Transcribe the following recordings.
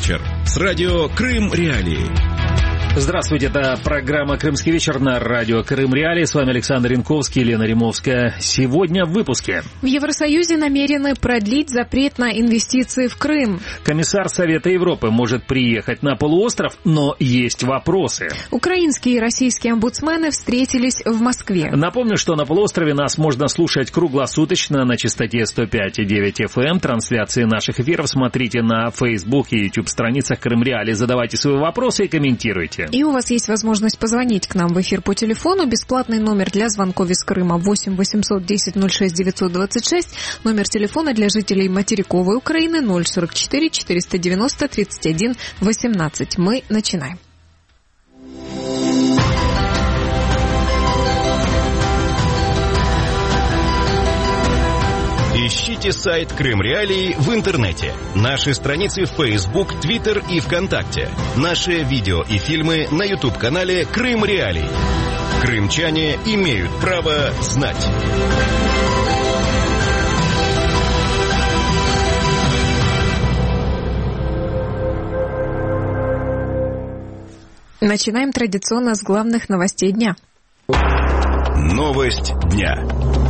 вечер» с радио «Крым Реалии». Здравствуйте, это программа «Крымский вечер» на радио «Крым Реалии». С вами Александр Янковский, Лена Римовская. Сегодня в выпуске. В Евросоюзе намерены продлить запрет на инвестиции в Крым. Комиссар Совета Европы может приехать на полуостров, но есть вопросы. Украинские и российские омбудсмены встретились в Москве. Напомню, что на полуострове нас можно слушать круглосуточно на частоте 105,9 FM. Трансляции наших эфиров смотрите на Facebook и YouTube страницах «Крым Реалии». Задавайте свои вопросы и комментируйте. И у вас есть возможность позвонить к нам в эфир по телефону. Бесплатный номер для звонков из Крыма 8 800 10 06 926. Номер телефона для жителей материковой Украины 044 490 31 18. Мы начинаем. Ищите сайт «Крым Реалии» в интернете. Наши страницы в Facebook, Twitter и ВКонтакте. Наши видео и фильмы на YouTube-канале «Крым Реалии». Крымчане имеют право знать. Начинаем традиционно с главных новостей дня. Новость дня.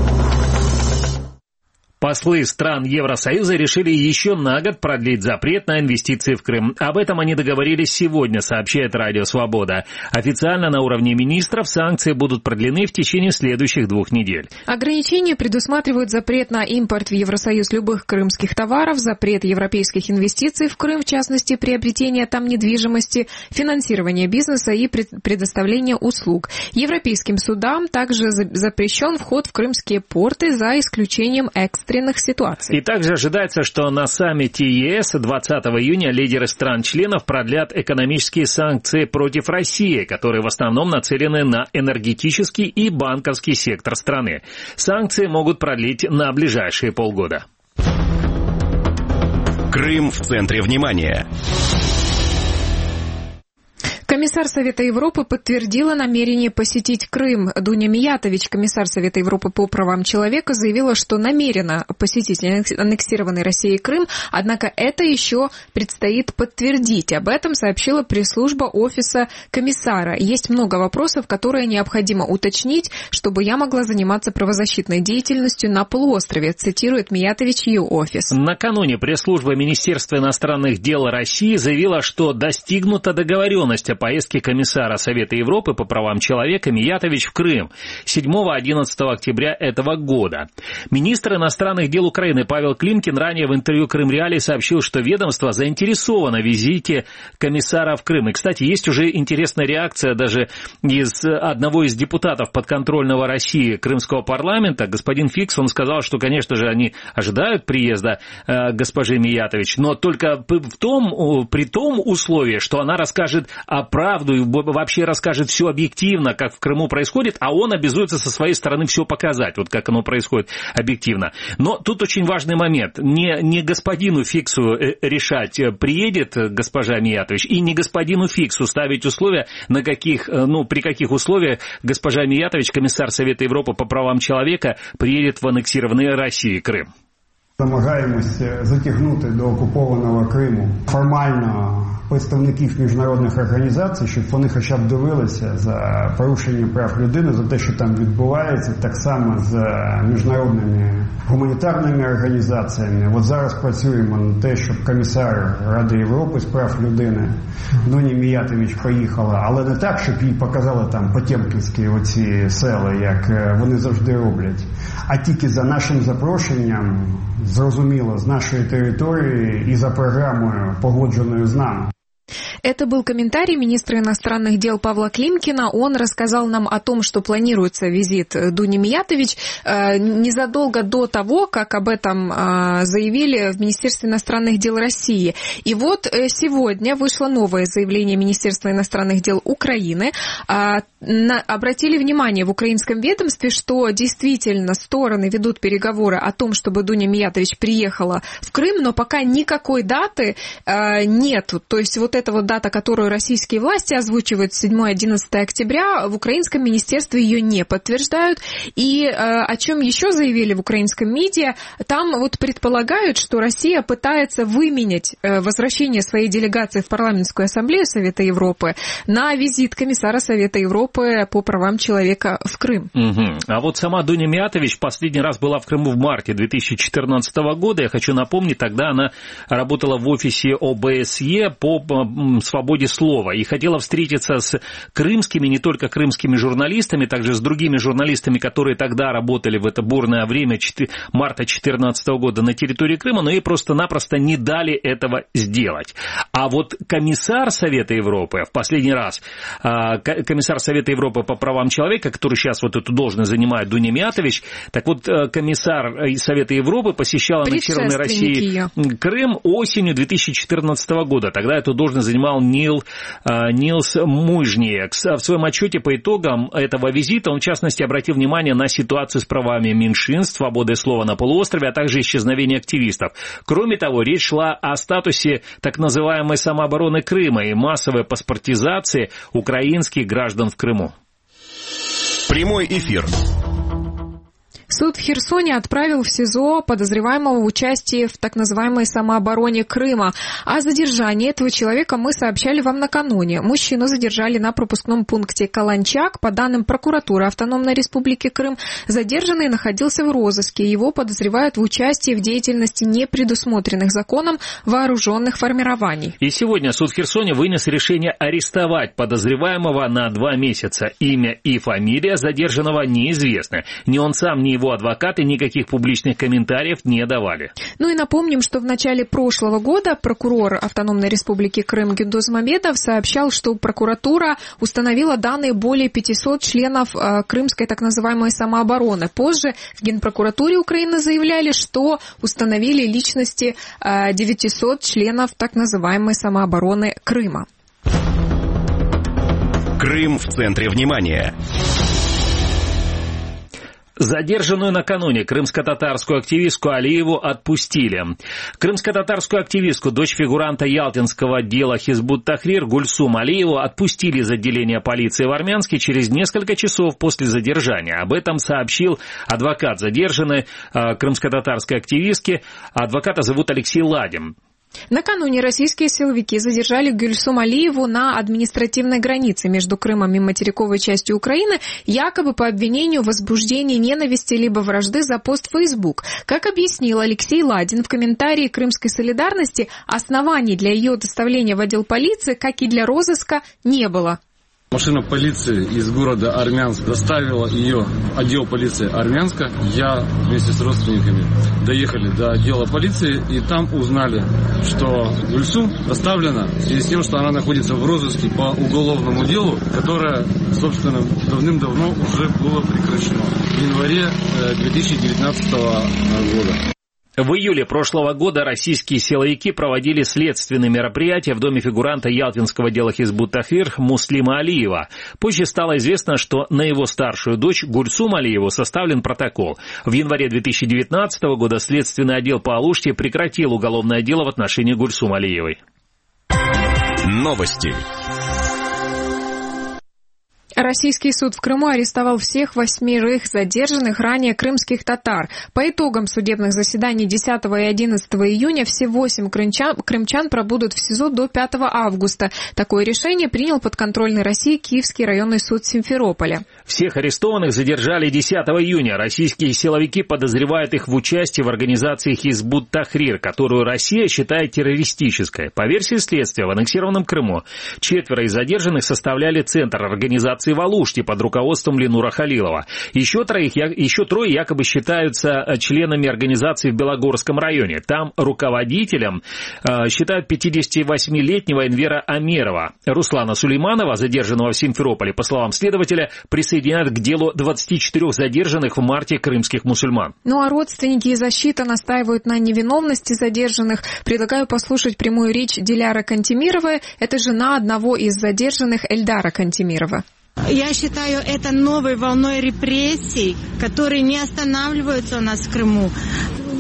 Послы стран Евросоюза решили еще на год продлить запрет на инвестиции в Крым. Об этом они договорились сегодня, сообщает Радио Свобода. Официально на уровне министров санкции будут продлены в течение следующих 2 недель. Ограничения предусматривают запрет на импорт в Евросоюз любых крымских товаров, запрет европейских инвестиций в Крым, в частности, приобретение там недвижимости, финансирование бизнеса и предоставление услуг. Европейским судам также запрещен вход в крымские порты за исключением экстренных ситуаций. И также ожидается, что на саммите ЕС 20 июня лидеры стран-членов продлят экономические санкции против России, которые в основном нацелены на энергетический и банковский сектор страны. Санкции могут продлить на ближайшие полгода. Крым в центре внимания. Комиссар Совета Европы подтвердила намерение посетить Крым. Дуня Миятович, комиссар Совета Европы по правам человека, заявила, что намерена посетить аннексированный Россией Крым, однако это еще предстоит подтвердить. Об этом сообщила пресс-служба офиса комиссара. Есть много вопросов, которые необходимо уточнить, чтобы я могла заниматься правозащитной деятельностью на полуострове, цитирует Миятович ее офис. Накануне пресс-служба Министерства иностранных дел России заявила, что достигнута договоренность о поездке комиссара Совета Европы по правам человека Миятович в Крым 7-11 октября этого года. Министр иностранных дел Украины Павел Климкин ранее в интервью «Крым Реалии» сообщил, что ведомство заинтересовано в визите комиссара в Крым. И, кстати, есть уже интересная реакция даже из одного из депутатов подконтрольного России Крымского парламента, господин Фикс. Он сказал, что, конечно же, они ожидают приезда госпожи Миятович, но только при том условии, что она расскажет о правду и вообще расскажет все объективно, как в Крыму происходит, а он обязуется со своей стороны все показать, вот как оно происходит объективно. Но тут очень важный момент. Не господину Фиксу решать, приедет госпожа Миятович, и не господину Фиксу ставить условия, при каких условиях госпожа Миятович, комиссар Совета Европы по правам человека, приедет в аннексированный Россией Крым. Намагаємось затягнути до окупованого Криму формально представників міжнародних організацій, щоб вони хоча б дивилися за порушенням прав людини, за те, що там відбувається, так само з міжнародними гуманітарними організаціями. От зараз працюємо на те, щоб комісар Ради Європи з прав людини Дуня Міятович поїхала, але не так, щоб їй показали там потємківські оці села, як вони завжди роблять, а тільки за нашим запрошенням, зрозуміло, з нашої території і за програмою, погодженою з нами. Это был комментарий министра иностранных дел Павла Климкина. Он рассказал нам о том, что планируется визит Дуни Миятович незадолго до того, как об этом заявили в Министерстве иностранных дел России. И вот сегодня вышло новое заявление Министерства иностранных дел Украины. Обратили внимание в украинском ведомстве, что действительно стороны ведут переговоры о том, чтобы Дуня Миятович приехала в Крым, но пока никакой даты нету. То есть вот эта вот дата, которую российские власти озвучивают, 7-11 октября, в украинском министерстве ее не подтверждают. И о чем еще заявили в украинском МИДе, там вот предполагают, что Россия пытается выменять возвращение своей делегации в парламентскую ассамблею Совета Европы на визит комиссара Совета Европы по правам человека в Крым. А вот сама Дуня Миятович последний раз была в Крыму в марте 2014 года. Я хочу напомнить, тогда она работала в офисе ОБСЕ по свободе слова и хотела встретиться с крымскими, не только крымскими журналистами, также с другими журналистами, которые тогда работали в это бурное время марта 2014 года на территории Крыма, но ей просто-напросто не дали этого сделать. А вот комиссар Совета Европы, в последний раз, комиссар Совета Европы по правам человека, который сейчас вот эту должность занимает Дуня Миятович, так вот комиссар Совета Европы посещал аннексированной России Крым осенью 2014 года. Тогда эту должность занимал Нилс Мужниек. В своем отчете по итогам этого визита он, в частности, обратил внимание на ситуацию с правами меньшинств, свободой слова на полуострове, а также исчезновение активистов. Кроме того, речь шла о статусе так называемой самообороны Крыма и массовой паспортизации украинских граждан в Крыму. Прямой эфир. Суд в Херсоне отправил в СИЗО подозреваемого в участии в так называемой самообороне Крыма. О задержании этого человека мы сообщали вам накануне. Мужчину задержали на пропускном пункте Каланчак. По данным прокуратуры Автономной Республики Крым, задержанный находился в розыске. Его подозревают в участии в деятельности непредусмотренных законом вооруженных формирований. И сегодня суд в Херсоне вынес решение арестовать подозреваемого на 2 месяца. Имя и фамилия задержанного неизвестны. Ни он сам, ни его адвокаты никаких публичных комментариев не давали. Ну и напомним, что в начале прошлого года прокурор Автономной Республики Крым Гюндуз Мамедов сообщал, что прокуратура установила данные более 500 членов крымской так называемой самообороны. Позже в Генпрокуратуре Украины заявляли, что установили личности 900 членов так называемой самообороны Крыма. Крым в центре внимания. Задержанную накануне крымско-татарскую активистку Алиеву отпустили. Крымско-татарскую активистку, дочь фигуранта ялтинского дела Хизбут-Тахрир Гульсум Алиеву отпустили из отделения полиции в Армянске через несколько часов после задержания. Об этом сообщил адвокат задержанной крымско-татарской активистки. Адвоката зовут Алексей Ладин. Накануне российские силовики задержали Гульсум Алиеву на административной границе между Крымом и материковой частью Украины, якобы по обвинению в возбуждении ненависти либо вражды за пост в Facebook. Как объяснил Алексей Ладин в комментарии Крымской солидарности, оснований для ее доставления в отдел полиции, как и для розыска, не было. Машина полиции из города Армянск доставила ее в отдел полиции Армянска. Я вместе с родственниками доехали до отдела полиции и там узнали, что Гульсум доставлена в связи с тем, что она находится в розыске по уголовному делу, которое, собственно, давным-давно уже было прекращено в январе 2019 года. В июле прошлого года российские силовики проводили следственные мероприятия в доме фигуранта ялтинского дела Хизбут-Тахрир Муслима Алиева. Позже стало известно, что на его старшую дочь Гульсум Алиеву составлен протокол. В январе 2019 года следственный отдел по Алуште прекратил уголовное дело в отношении Гульсум Алиевой. Новости. Российский суд в Крыму арестовал всех 8 задержанных ранее крымских татар. По итогам судебных заседаний 10 и 11 июня все 8 крымчан пробудут в СИЗО до 5 августа. Такое решение принял подконтрольный России Киевский районный суд Симферополя. Всех арестованных задержали 10 июня. Российские силовики подозревают их в участии в организации Хизбут-Тахрир, которую Россия считает террористической. По версии следствия, в аннексированном Крыму 4 из задержанных составляли центр организации в Алуште под руководством Ленура Халилова. Еще 3 якобы считаются членами организации в Белогорском районе. Там руководителем считают 58-летнего Энвера Амерова. Руслана Сулейманова, задержанного в Симферополе, по словам следователя, присоединяют к делу 24 задержанных в марте крымских мусульман. Ну а родственники и защита настаивают на невиновности задержанных. Предлагаю послушать прямую речь Диляры Кантемировой. Это жена одного из задержанных Эльдара Кантемирова. Я считаю, это новой волной репрессий, которые не останавливаются у нас в Крыму.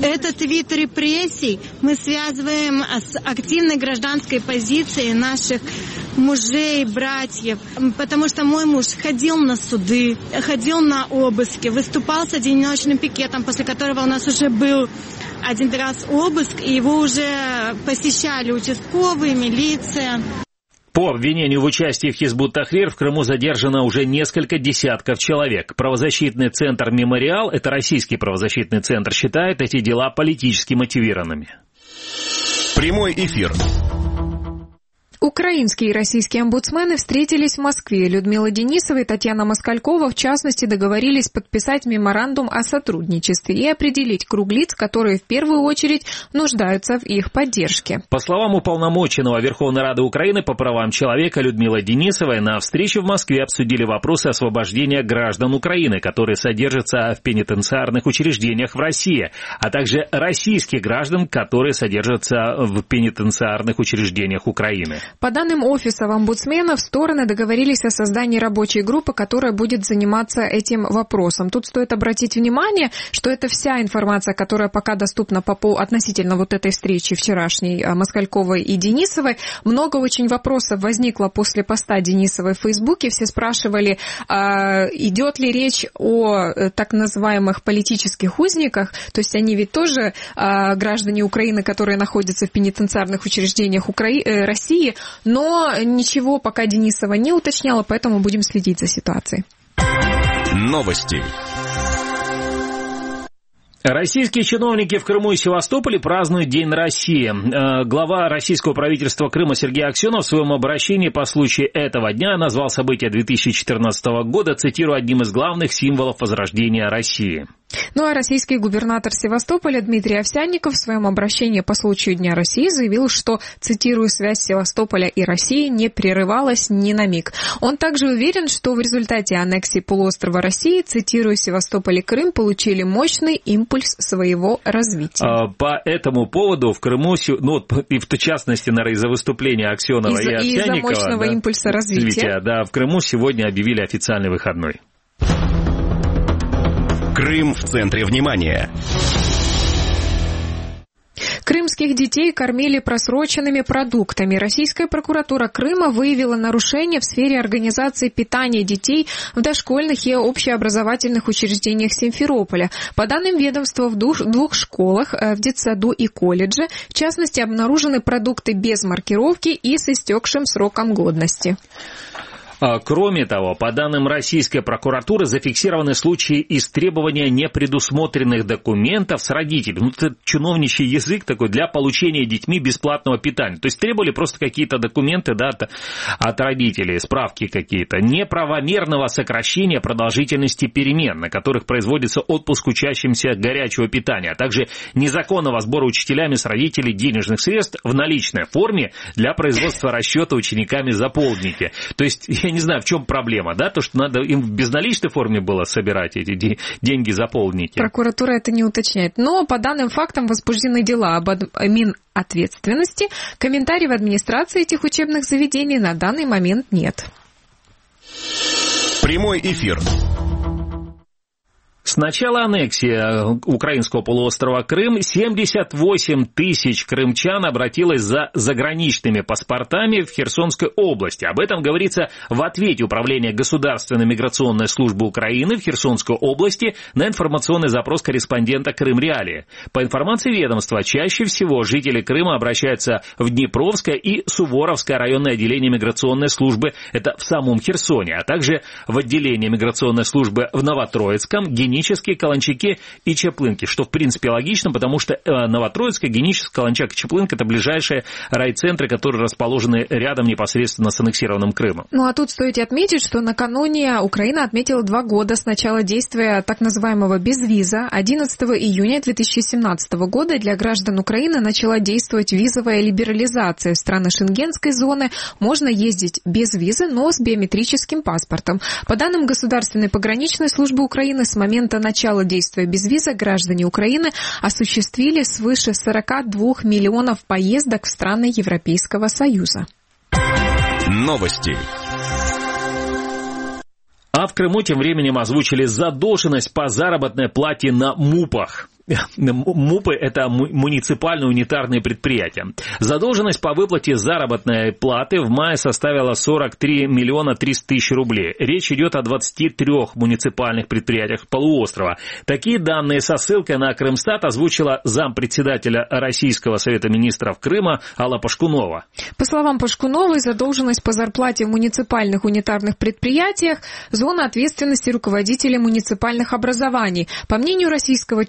Этот вид репрессий мы связываем с активной гражданской позицией наших мужей, братьев, потому что мой муж ходил на суды, ходил на обыски, выступал с одиночным пикетом, после которого у нас уже был один раз обыск, и его уже посещали участковые, милиция. По обвинению в участии в Хизбут-Тахрир в Крыму задержано уже несколько десятков человек. Правозащитный центр «Мемориал», это российский правозащитный центр, считает эти дела политически мотивированными. Прямой эфир. Украинские и российские омбудсмены встретились в Москве. Людмила Денисова и Татьяна Москалькова, в частности, договорились подписать меморандум о сотрудничестве и определить круг лиц, которые в первую очередь нуждаются в их поддержке. По словам уполномоченного Верховной Рады Украины по правам человека Людмилы Денисовой, на встрече в Москве обсудили вопросы освобождения граждан Украины, которые содержатся в пенитенциарных учреждениях в России, а также российских граждан, которые содержатся в пенитенциарных учреждениях Украины. По данным офиса омбудсменов, стороны договорились о создании рабочей группы, которая будет заниматься этим вопросом. Тут стоит обратить внимание, что это вся информация, которая пока доступна относительно вот этой встречи вчерашней Москальковой и Денисовой. Много очень вопросов возникло после поста Денисовой в Фейсбуке. Все спрашивали, идет ли речь о так называемых политических узниках. То есть они ведь тоже граждане Украины, которые находятся в пенитенциарных учреждениях России. Но ничего пока Денисова не уточняла, поэтому будем следить за ситуацией. Новости. Российские чиновники в Крыму и Севастополе празднуют День России. Глава российского правительства Крыма Сергей Аксенов в своем обращении по случаю этого дня назвал события 2014 года, цитирую, одним из главных символов возрождения России. Ну а российский губернатор Севастополя Дмитрий Овсянников в своем обращении по случаю Дня России заявил, что, цитирую, связь Севастополя и России не прерывалась ни на миг. Он также уверен, что в результате аннексии полуострова России, цитирую, Севастополь и Крым получили мощный импульс своего развития. По этому поводу в Крыму, ну и в частности, наверное, из-за выступления Аксенова и Овсянникова, из-за мощного импульса развития, да, в Крыму сегодня объявили официальный выходной. Крым в центре внимания. Крымских детей кормили просроченными продуктами. Российская прокуратура Крыма выявила нарушения в сфере организации питания детей в дошкольных и общеобразовательных учреждениях Симферополя. По данным ведомства, в двух школах, в детсаду и колледже, в частности, обнаружены продукты без маркировки и с истекшим сроком годности. Кроме того, по данным российской прокуратуры, зафиксированы случаи истребования непредусмотренных документов с родителями. Ну, это чиновничий язык такой для получения детьми бесплатного питания. То есть требовали просто какие-то документы, да, от родителей, справки какие-то. Неправомерного сокращения продолжительности перемен, на которых производится отпуск учащимся горячего питания, а также незаконного сбора учителями с родителей денежных средств в наличной форме для производства расчета учениками за полдники. То есть, я не знаю, в чем проблема, да, то, что надо им в безналичной форме было собирать эти деньги за полдники. Прокуратура это не уточняет. Но по данным фактам возбуждены дела об админответственности. Комментариев в администрации этих учебных заведений на данный момент нет. Прямой эфир. С начала аннексии украинского полуострова Крым 78 тысяч крымчан обратилось за заграничными паспортами в Херсонской области. Об этом говорится в ответе Управления Государственной миграционной службы Украины в Херсонской области на информационный запрос корреспондента Крым-Реалии. По информации ведомства, чаще всего жители Крыма обращаются в Днепровское и Суворовское районное отделение миграционной службы, это в самом Херсоне, а также в отделение миграционной службы в Новотроицком, Генические, Каланчаки и Чаплынки, что в принципе логично, потому что Новотроицкая, Геническая, Каланчак и Чаплынка — это ближайшие райцентры, которые расположены рядом непосредственно с аннексированным Крымом. Ну а тут стоит отметить, что накануне Украина отметила 2 года с начала действия так называемого безвиза. 11 июня 2017 года для граждан Украины начала действовать визовая либерализация. В страны Шенгенской зоны можно ездить без визы, но с биометрическим паспортом. По данным Государственной пограничной службы Украины, с момента начала действия безвиза граждане Украины осуществили свыше 42 миллионов поездок в страны Европейского Союза. Новости. А в Крыму тем временем озвучили задолженность по заработной плате на МУПах. МУПы – это муниципальные унитарные предприятия. Задолженность по выплате заработной платы в мае составила 43 миллиона 300 тысяч рублей. Речь идет о 23 муниципальных предприятиях полуострова. Такие данные со ссылкой на Крымстат озвучила зампредседателя Российского совета министров Крыма Алла Пашкунова. По словам Пашкуновой, задолженность по зарплате в муниципальных унитарных предприятиях – зона ответственности руководителей муниципальных образований. По мнению российского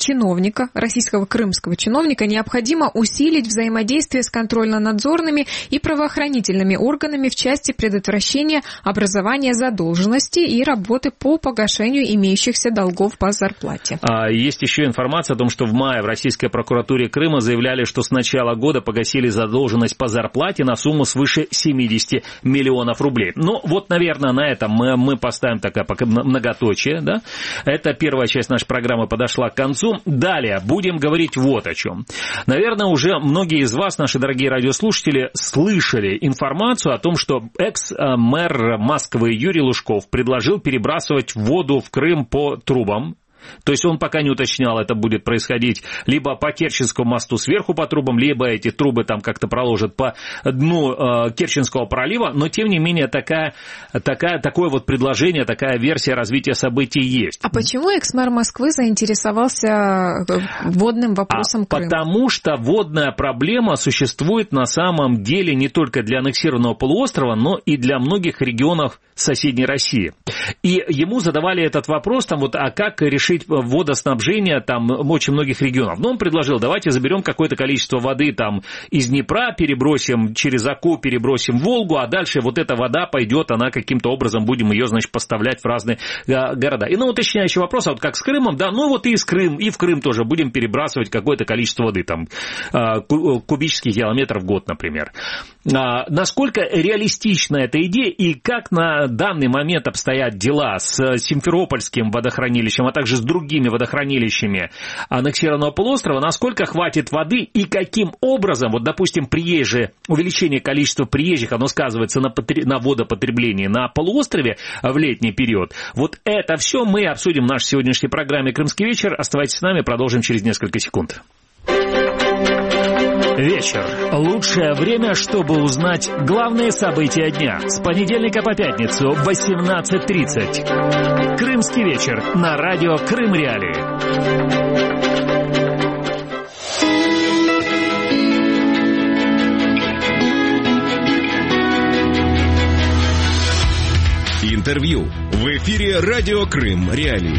крымского чиновника, необходимо усилить взаимодействие с контрольно-надзорными и правоохранительными органами в части предотвращения образования задолженности и работы по погашению имеющихся долгов по зарплате. Есть еще информация о том, что в мае в Российской прокуратуре Крыма заявляли, что с начала года погасили задолженность по зарплате на сумму свыше 70 миллионов рублей. Ну, вот, наверное, на этом мы поставим такое многоточие, да? Эта первая часть нашей программы подошла к концу. Далее будем говорить вот о чем. Наверное, уже многие из вас, наши дорогие радиослушатели, слышали информацию о том, что экс-мэр Москвы Юрий Лужков предложил перебрасывать воду в Крым по трубам. То есть он пока не уточнял, это будет происходить либо по Керченскому мосту сверху по трубам, либо эти трубы там как-то проложат по дну Керченского пролива, но тем не менее такое вот предложение, такая версия развития событий есть. А почему экс-мэр Москвы заинтересовался водным вопросом Крыма? Потому что водная проблема существует на самом деле не только для аннексированного полуострова, но и для многих регионов соседней России. И ему задавали этот вопрос, там вот, а как решить водоснабжение там очень многих регионов. Но он предложил, давайте заберем какое-то количество воды там из Днепра, перебросим через Оку, перебросим в Волгу, а дальше вот эта вода пойдет, она каким-то образом будем ее, значит, поставлять в разные города. И уточняющий вопрос, а вот как с Крымом, да, ну вот и в Крым тоже будем перебрасывать какое-то количество воды, там, кубических километров в год, например. Насколько реалистична эта идея и как на данный момент обстоят дела с Симферопольским водохранилищем, а также с другими водохранилищами аннексированного полуострова, насколько хватит воды и каким образом, вот, допустим, увеличение количества приезжих, оно сказывается на водопотреблении на полуострове в летний период. Вот это все мы обсудим в нашей сегодняшней программе «Крымский вечер». Оставайтесь с нами, продолжим через несколько секунд. Вечер. Лучшее время, чтобы узнать главные события дня. С понедельника по пятницу в 18:30. Крымский вечер на радио Крым Реалии. Интервью. В эфире радио Крым Реалии.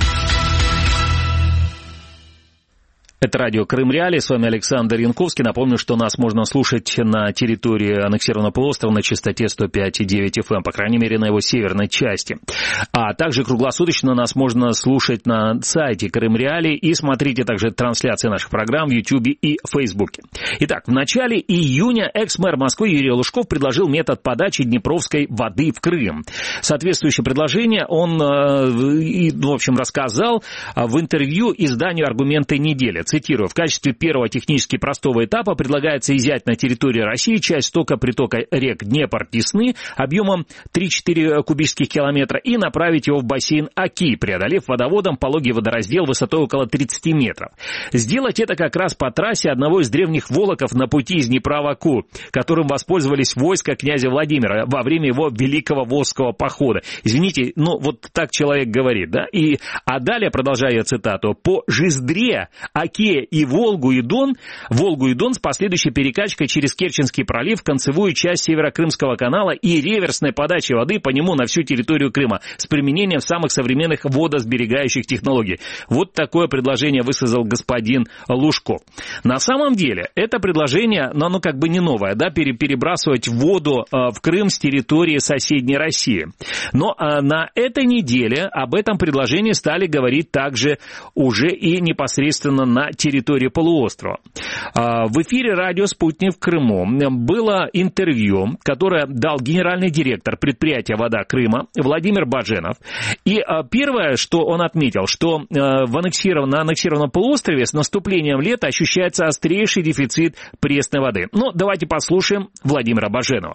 Это радио Крым Реалии, с вами Александр Янковский. Напомню, что нас можно слушать на территории аннексированного полуострова на частоте 105,9 FM, по крайней мере, на его северной части. А также круглосуточно нас можно слушать на сайте Крым Реалии и смотрите также трансляции наших программ в Ютьюбе и Фейсбуке. Итак, в начале июня экс-мэр Москвы Юрий Лужков предложил метод подачи днепровской воды в Крым. Соответствующее предложение он, в общем, рассказал в интервью изданию «Аргументы недели». Цитирую, в качестве первого технически простого этапа предлагается изъять на территории России часть притока рек Днепр-Десны объемом 3-4 кубических километра и направить его в бассейн Оки, преодолев водоводом пологий водораздел высотой около 30 метров. Сделать это как раз по трассе одного из древних волоков на пути из Днепра в Оку, которым воспользовались войска князя Владимира во время его Великого Волжского похода. Извините, вот так человек говорит, да? А далее, продолжая цитату, по Жиздре, Оке и Волгу и Дон с последующей перекачкой через Керченский пролив в концевую часть Северокрымского канала и реверсной подачей воды по нему на всю территорию Крыма с применением самых современных водосберегающих технологий. Вот такое предложение высказал господин Лужков. На самом деле, это предложение, оно как бы не новое, да, перебрасывать воду в Крым с территории соседней России. Но на этой неделе об этом предложении стали говорить также уже и непосредственно на территории полуострова. В эфире радио «Спутник» в Крыму было интервью, которое дал генеральный директор предприятия «Вода Крыма» Владимир Баженов. И первое, что он отметил, что на аннексированном полуострове с наступлением лета ощущается острейший дефицит пресной воды. Но давайте послушаем Владимира Баженова.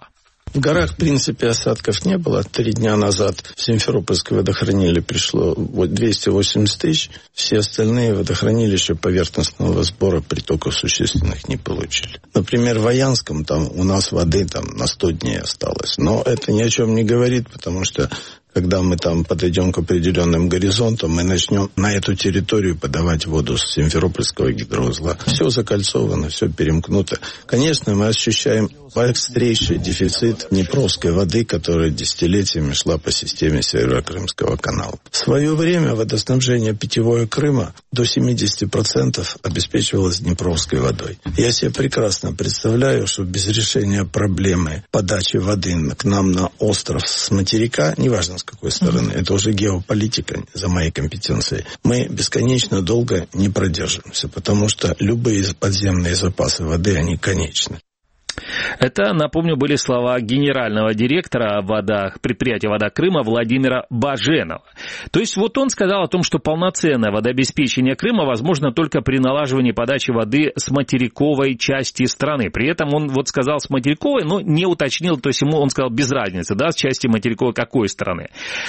В горах, в принципе, осадков не было. 3 дня назад в Симферопольское водохранилище пришло 280 тысяч. Все остальные водохранилища поверхностного сбора притоков существенных не получили. Например, в Аянском там у нас воды там на 100 дней осталось. Но это ни о чем не говорит, потому что когда мы там подойдем к определенным горизонтам, мы начнем на эту территорию подавать воду с Симферопольского гидроузла. Все закольцовано, все перемкнуто. Конечно, мы ощущаем острейший дефицит днепровской воды, которая десятилетиями шла по системе Северо-Крымского канала. В свое время водоснабжение питьевое Крыма до 70% обеспечивалось днепровской водой. Я себе прекрасно представляю, что без решения проблемы подачи воды к нам на остров с материка, неважно с какой стороны, это уже геополитика за моей компетенцией, мы бесконечно долго не продержимся, потому что любые подземные запасы воды, они конечны. Это, напомню, были слова генерального директора предприятия «Вода Крыма» Владимира Баженова. То есть вот он сказал о том, что полноценное водообеспечение Крыма возможно только при налаживании подачи воды с материковой части страны. При этом он вот сказал с материковой, но не уточнил, то есть он сказал без разницы, да, с части материковой какой страны.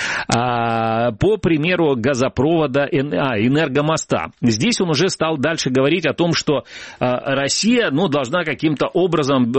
По примеру газопровода Энергомоста. Здесь он уже стал дальше говорить о том, что Россия должна каким-то образом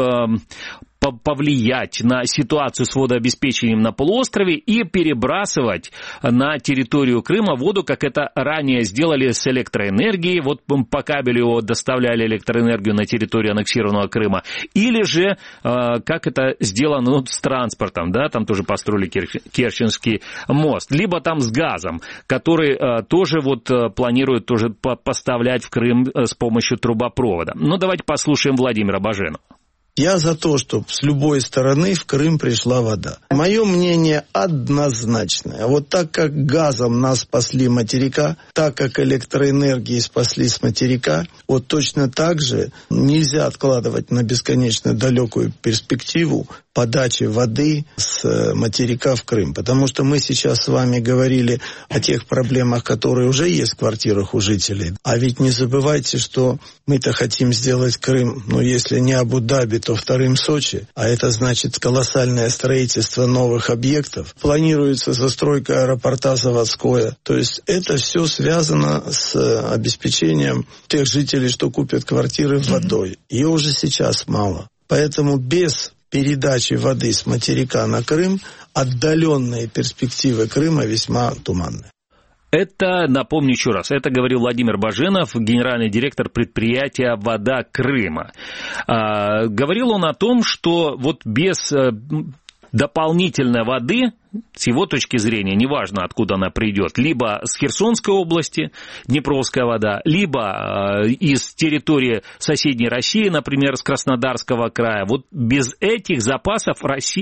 повлиять на ситуацию с водообеспечением на полуострове и перебрасывать на территорию Крыма воду, как это ранее сделали с электроэнергией, вот по кабелю доставляли электроэнергию на территорию аннексированного Крыма, или же, как это сделано с транспортом, да, там тоже построили Керченский мост, либо там с газом, который тоже вот планируют тоже поставлять в Крым с помощью трубопровода. Но давайте послушаем Владимира Баженова. Я за то, чтобы с любой стороны в Крым пришла вода. Мое мнение однозначное. Вот так как газом нас спасли материка, так как электроэнергией спасли с материка, вот точно так же нельзя откладывать на бесконечно далекую перспективу подачи воды с материка в Крым. Потому что мы сейчас с вами говорили о тех проблемах, которые уже есть в квартирах у жителей. А ведь не забывайте, что мы-то хотим сделать Крым, если не Абу-Даби, то вторым Сочи. А это значит колоссальное строительство новых объектов. Планируется застройка аэропорта заводского. То есть это все связано с обеспечением тех жителей, что купят квартиры водой. Ее уже сейчас мало. Поэтому без передачи воды с материка на Крым отдаленные перспективы Крыма весьма туманны. Это, напомню еще раз, это говорил Владимир Баженов, генеральный директор предприятия «Вода Крыма». Говорил он о том, что вот без дополнительной воды, с его точки зрения, неважно, откуда она придет, либо с Херсонской области, Днепровская вода, либо из территории соседней России, например, с Краснодарского края. Вот без этих запасов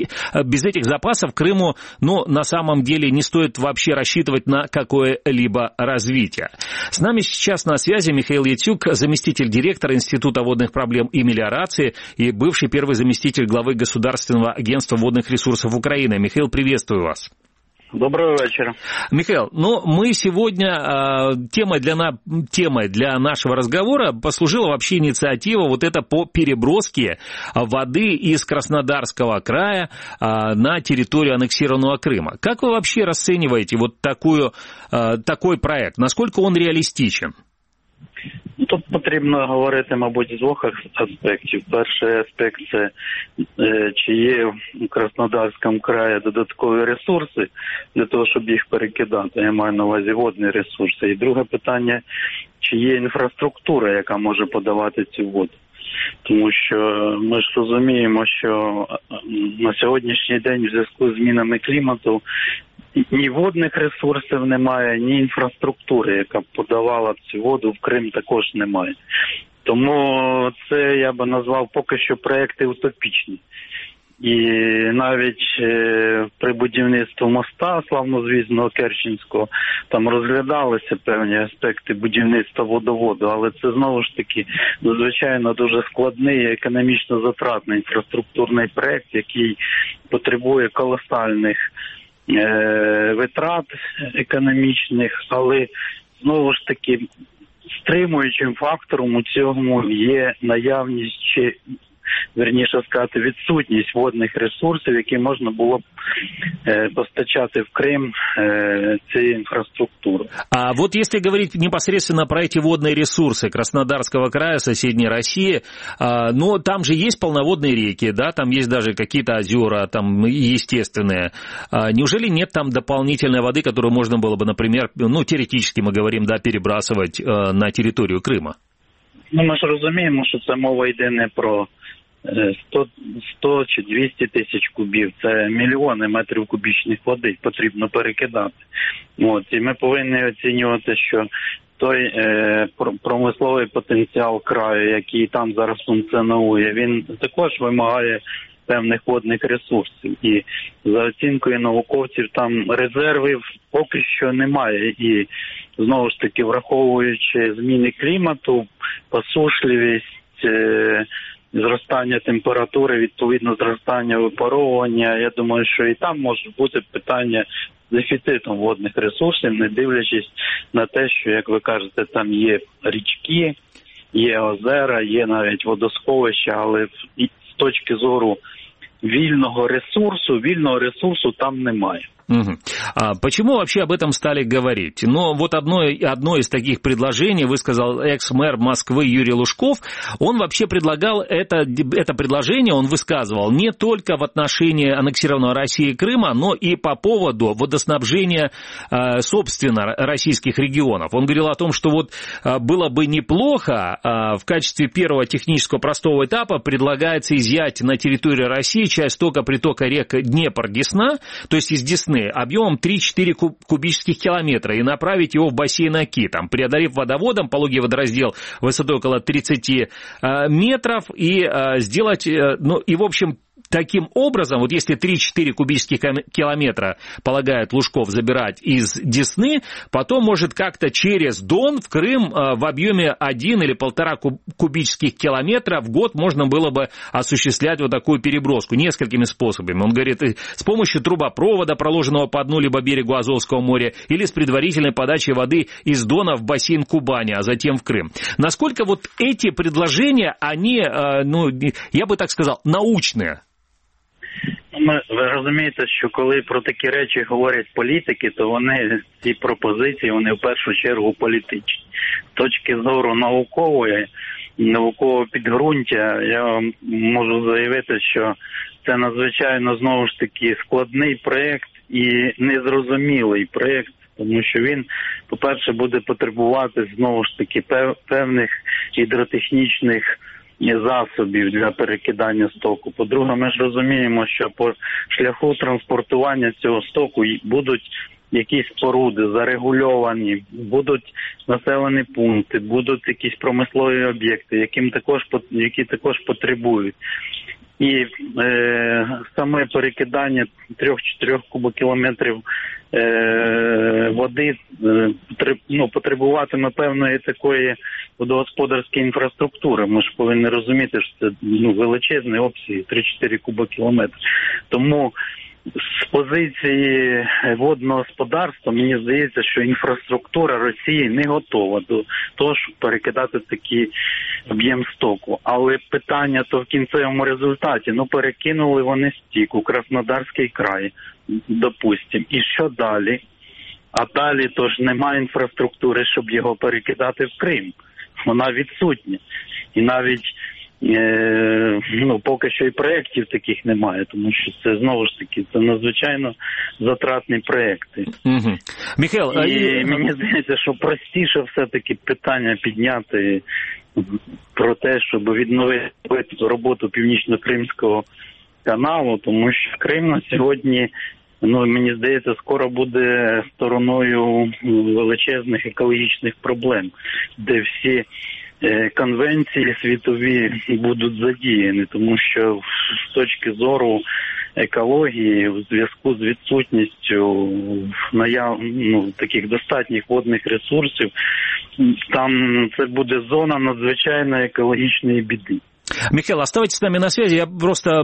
Крыму, на самом деле не стоит вообще рассчитывать на какое-либо развитие. С нами сейчас на связи Михаил Яцюк, заместитель директора Института водных проблем и мелиорации и бывший первый заместитель главы Государственного агентства водных ресурсов Украины. Михаил, приветствую вас. Доброго вечера. Михаил, мы сегодня, темой для нашего разговора послужила вообще инициатива вот это по переброске воды из Краснодарского края на территорию аннексированного Крыма. Как вы вообще расцениваете вот такой проект? Насколько он реалістичен? Тут потрібно говорити, мабуть, з двох аспектів. Перший аспект – це чи є в Краснодарському краї додаткові ресурси для того, щоб їх перекидати. Я маю на увазі водні ресурси. І друге питання – чи є інфраструктура, яка може подавати цю воду. Тому що ми ж розуміємо, що на сьогоднішній день в зв'язку з змінами клімату ні водних ресурсів немає, ні інфраструктури, яка б подавала цю воду в Крим, також немає. Тому це я би назвав поки що проекти утопічні. І навіть при будівництві моста славнозвісного Керченського там розглядалися певні аспекти будівництва водоводу, але це знову ж таки надзвичайно дуже складний і економічно затратний інфраструктурний проект, який потребує колосальних витрат економічних, але знову ж таки стримуючим фактором у цьому є наявність вірніше сказати, відсутність водних ресурсів, які можна було б постачати в Крым цією инфраструктурой. А вот если говорить непосредственно про эти водные ресурсы Краснодарского края, соседней России, ну, там же есть полноводные реки, да, там есть даже какие-то озера, там естественные. Неужели нет там дополнительной воды, которую можно было бы, например, ну, теоретически мы говорим, да, перебрасывать на территорию Крыма? Ну, ми ж розуміємо, що це мова йде не про 100 чи 200 тисяч кубів, це мільйони метрів кубічних води потрібно перекидати. От, і ми повинні оцінювати, що той промисловий потенціал краю, який там зараз функціонує, він також вимагає певних водних ресурсів. І за оцінкою науковців там резервів поки що немає. І знову ж таки, враховуючи зміни клімату, посушливість, зростання температури, відповідно зростання випаровування, я думаю, що і там може бути питання з дефіцитом водних ресурсів, не дивлячись на те, що, як ви кажете, там є річки, є озера, є навіть водосховища, але з точки зору вільного ресурсу там немає. Угу. А почему вообще об этом стали говорить? Ну, вот одно из таких предложений высказал экс-мэр Москвы Юрий Лужков. Он вообще предлагал это предложение, он высказывал не только в отношении аннексированного Россией Крыма, но и по поводу водоснабжения, собственно, российских регионов. Он говорил о том, что вот было бы неплохо в качестве первого технического простого этапа предлагается изъять на территории России часть тока-притока рек Днепр-Десна, то есть из Десны, объемом 3-4 кубических километра и направить его в бассейн Оки, там, преодолев водоводом пологий водораздел высотой около 30 метров и сделать, ну и в общем, таким образом, вот если 3-4 кубических километра, полагает Лужков, забирать из Десны, потом может как-то через Дон в Крым в объеме 1 или 1,5 кубических километра в год можно было бы осуществлять вот такую переброску несколькими способами. Он говорит, с помощью трубопровода, проложенного по дну либо берегу Азовского моря, или с предварительной подачей воды из Дона в бассейн Кубани, а затем в Крым. Насколько вот эти предложения, они, ну, я бы так сказал, научные? Ви розумієте, що коли про такі речі говорять політики, то вони, ці пропозиції, вони в першу чергу політичні. З точки зору наукового підґрунтя, я вам можу заявити, що це надзвичайно, знову ж таки, складний проєкт і незрозумілий проєкт, тому що він, по-перше, буде потребувати, знову ж таки, певних гідротехнічних засобів для перекидання стоку. По-друге, ми ж розуміємо, що по шляху транспортування цього стоку будуть якісь споруди зарегульовані, будуть населені пункти, будуть якісь промислові об'єкти, які також потребують. І саме перекидання 3-4 кубокілометрів води потребуватиме певної такої водогосподарської інфраструктури. Ми ж повинні розуміти, що це величезний обсяг, 3-4 кубокілометри. Тому з позиції водного господарства, мені здається, що інфраструктура Росії не готова до того, щоб перекидати такий об'єм стоку. Але питання то в кінцевому результаті, перекинули вони стік у Краснодарський край, допустим. І що далі? А далі то ж немає інфраструктури, щоб його перекидати в Крим. Вона відсутня. І навіть поки що і проєктів таких немає, тому що це, знову ж таки, це надзвичайно затратні проєкти. Угу. Михайло, і мені здається, що простіше все-таки питання підняти про те, щоб відновити роботу Північно-Кримського каналу, тому що Крим на сьогодні, мені здається, скоро буде стороною величезних екологічних проблем, де всі конвенції світові будуть задіяні, тому що з точки зору екології, в зв'язку з відсутністю таких достатніх водних ресурсів, там це буде зона надзвичайної екологічної біди. Михаил, оставайтесь с нами на связи. Я просто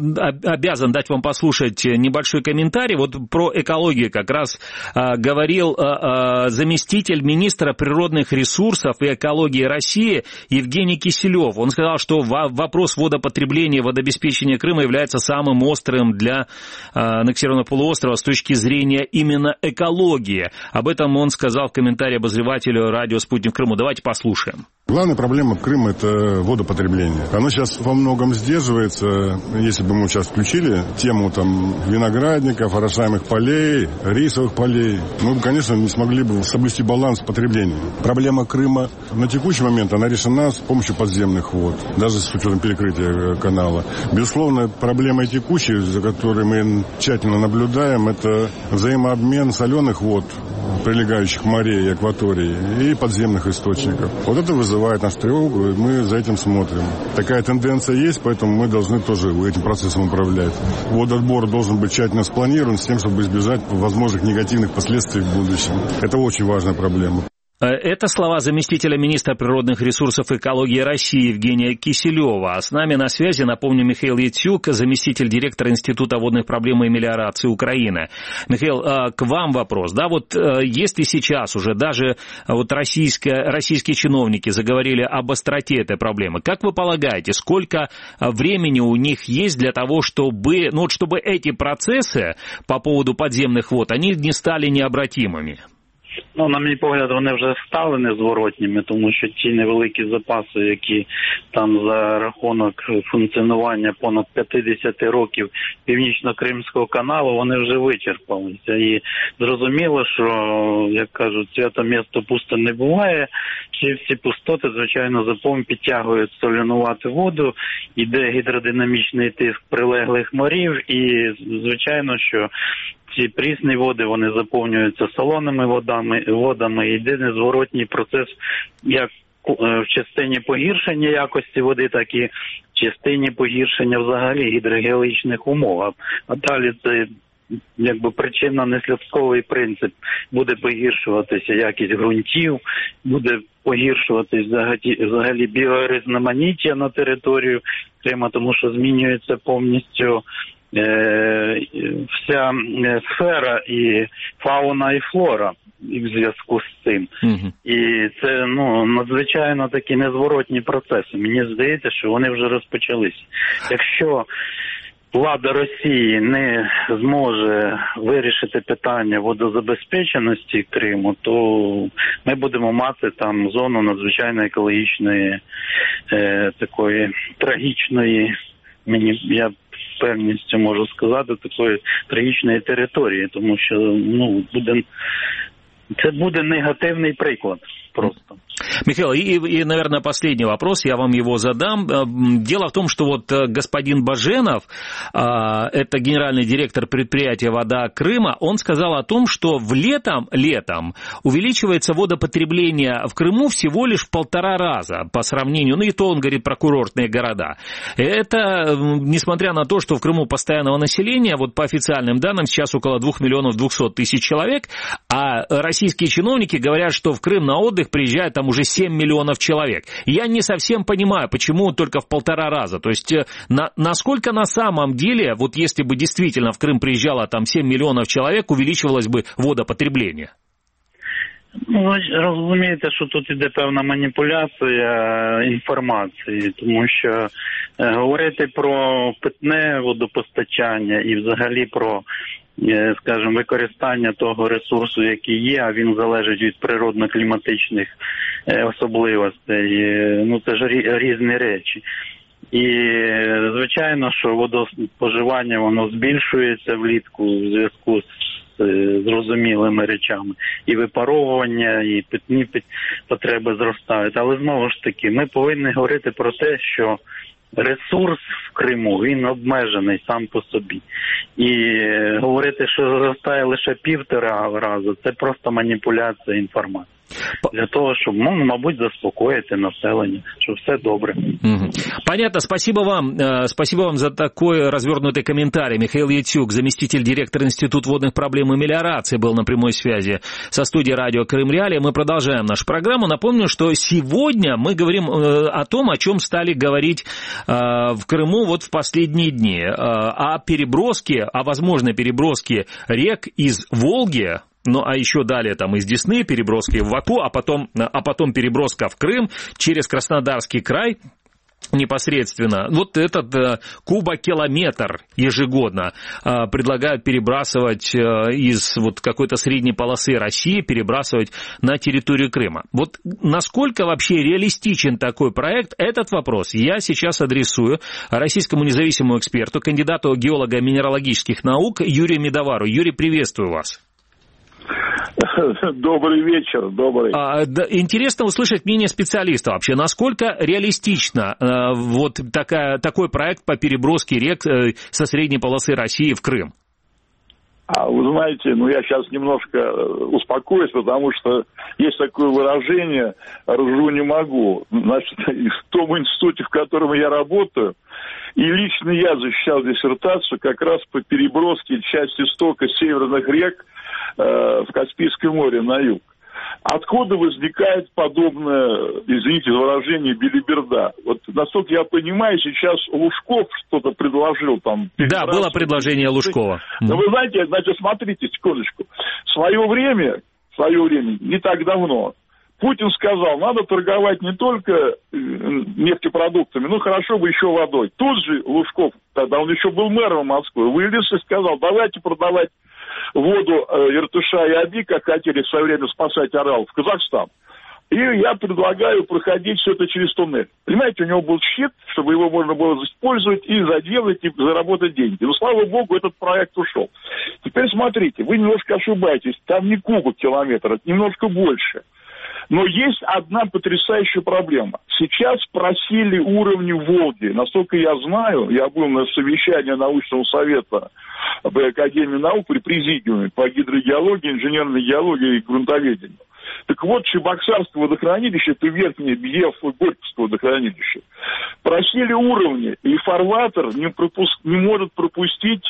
обязан дать вам послушать небольшой комментарий. Вот про экологию как раз говорил заместитель министра природных ресурсов и экологии России Евгений Киселев. Он сказал, что вопрос водопотребления и водообеспечения Крыма является самым острым для аннексированного полуострова с точки зрения именно экологии. Об этом он сказал в комментарии обозревателю радио «Спутник Крыму». Давайте послушаем. Главная проблема Крыма – это водопотребление. Оно сейчас во многом сдерживается. Если бы мы сейчас включили тему там виноградников, орошаемых полей, рисовых полей, мы бы, конечно, не смогли бы соблюсти баланс потребления. Проблема Крыма на текущий момент, она решена с помощью подземных вод, даже с учетом перекрытия канала. Безусловно, проблема текущая, за которой мы тщательно наблюдаем, это взаимообмен соленых вод, прилегающих морей и акваторий, и подземных источников. Вот это вызывает нашу тревогу, и мы за этим смотрим. Такая тенденция есть, поэтому мы должны тоже этим процессом управлять. Водоотбор должен быть тщательно спланирован с тем, чтобы избежать возможных негативных последствий в будущем. Это очень важная проблема. Это слова заместителя министра природных ресурсов и экологии России Евгения Киселева. А с нами на связи, напомню, Михаил Яцюк, заместитель директора Института водных проблем и мелиорации Украины. Михаил, к вам вопрос. Да, вот если сейчас уже даже вот российские чиновники заговорили об остроте этой проблемы, как вы полагаете, сколько времени у них есть для того, чтобы эти процессы по поводу подземных вод, они не стали необратимыми? Ну, на мій погляд, вони вже стали незворотніми, тому що ті невеликі запаси, які там за рахунок функціонування понад 50 років Північно-Кримського каналу, вони вже вичерпалися. І зрозуміло, що, як кажуть, свято місто пусто не буває. Ці всі пустоти, звичайно, підтягують соленувату воду, іде гідродинамічний тиск прилеглих морів, і, звичайно, що ці прісні води, вони заповнюються солоними водами, і йде незворотній процес як в частині погіршення якості води, так і в частині погіршення взагалі гідрогеологічних умов. А далі це якби причинно-наслідковий принцип. Буде погіршуватися якість ґрунтів, буде погіршуватись взагалі біорізноманіття на територію Крима, тому що змінюється повністю вся сфера і фауна, і флора в зв'язку з цим. І це надзвичайно такі незворотні процеси. Мені здається, що вони вже розпочалися. Якщо влада Росії не зможе вирішити питання водозабезпеченості Криму, то ми будемо мати там зону надзвичайно екологічної, такої трагічної, я певністю можу сказати, такої трагічної території, тому що це буде негативний приклад просто. Михаил, и, наверное, последний вопрос, я вам его задам. Дело в том, что вот господин Баженов, это генеральный директор предприятия «Вода Крыма», он сказал о том, что летом увеличивается водопотребление в Крыму всего лишь в 1,5 раза по сравнению, и то он говорит про курортные города. Это несмотря на то, что в Крыму постоянного населения, вот по официальным данным, сейчас около 2 200 000 человек, а российские чиновники говорят, что в Крым на отдых приезжает там уже 7 миллионов человек. Я не совсем понимаю, почему только в 1,5 раза. То есть, насколько на самом деле, вот если бы действительно в Крым приезжало там 7 миллионов человек, увеличивалось бы водопотребление? Ви розумієте, що тут іде певна маніпуляція інформації, тому що говорити про питне водопостачання і взагалі про, скажімо, використання того ресурсу, який є, а він залежить від природно-кліматичних особливостей, це ж різні речі. І, звичайно, що водоспоживання, воно збільшується влітку в зв'язку з зрозумілими речами. І випаровування, і питні потреби зростають. Але, знову ж таки, ми повинні говорити про те, що ресурс в Криму, він обмежений сам по собі. І говорити, що зростає лише 1,5 рази, це просто маніпуляція інформації. для того, щоб, мабуть, заспокоїти населення, що все добре. Понятно, спасибо вам за такой развернутый комментарий. Михаил Яцюк, заместитель директора Института водных проблем и мелиорации, был на прямой связи со студией радио Крым Реалии. Мы продолжаем нашу программу. Напомню, что сегодня мы говорим о том, о чем стали говорить в Крыму вот в последние дни. О переброске, о возможной переброске рек из Волги, ну, а еще далее там из Десны, переброски в Аку, а потом переброска в Крым через Краснодарский край непосредственно. Вот этот кубокилометр ежегодно предлагают перебрасывать из вот какой-то средней полосы России, перебрасывать на территорию Крыма. Вот насколько вообще реалистичен такой проект, этот вопрос я сейчас адресую российскому независимому эксперту, кандидату геолого-минералогических наук Юрию Медовару. Юрий, приветствую вас. Добрый вечер, добрый. Интересно услышать мнение специалиста вообще, насколько реалистично вот такой проект по переброске рек со средней полосы России в Крым? Вы знаете, я сейчас немножко успокоюсь, потому что есть такое выражение «ржу не могу». Значит, в том институте, в котором я работаю, и лично я защищал диссертацию как раз по переброске части стока северных рек в Каспийское море на юг. Откуда возникает подобное, извините за выражение, белиберда? Вот, насколько я понимаю, сейчас Лужков что-то предложил там. Да, было предложение Лужкова. Но вы знаете, значит, смотрите, секундочку. В свое время, не так давно, Путин сказал, надо торговать не только нефтепродуктами, хорошо бы еще водой. Тут же Лужков, тогда он еще был мэром Москвы, вылез и сказал, давайте продавать воду Иртыша и Оби, как хотели в свое время спасать Орал, в Казахстан. И я предлагаю проходить все это через туннель. Понимаете, у него был щит, чтобы его можно было использовать и заделать, и заработать деньги. Но, слава богу, этот проект ушел. Теперь смотрите, вы немножко ошибаетесь. Там не кубокилометр, это немножко больше. Но есть одна потрясающая проблема. Сейчас просили уровни Волги. Насколько я знаю, я был на совещании научного совета при Академии наук при президиуме по гидрогеологии, инженерной геологии и грунтоведению. Так вот, Чебоксарское водохранилище, это верхнее Горьковское водохранилище, просили уровни, и фарватер не может пропустить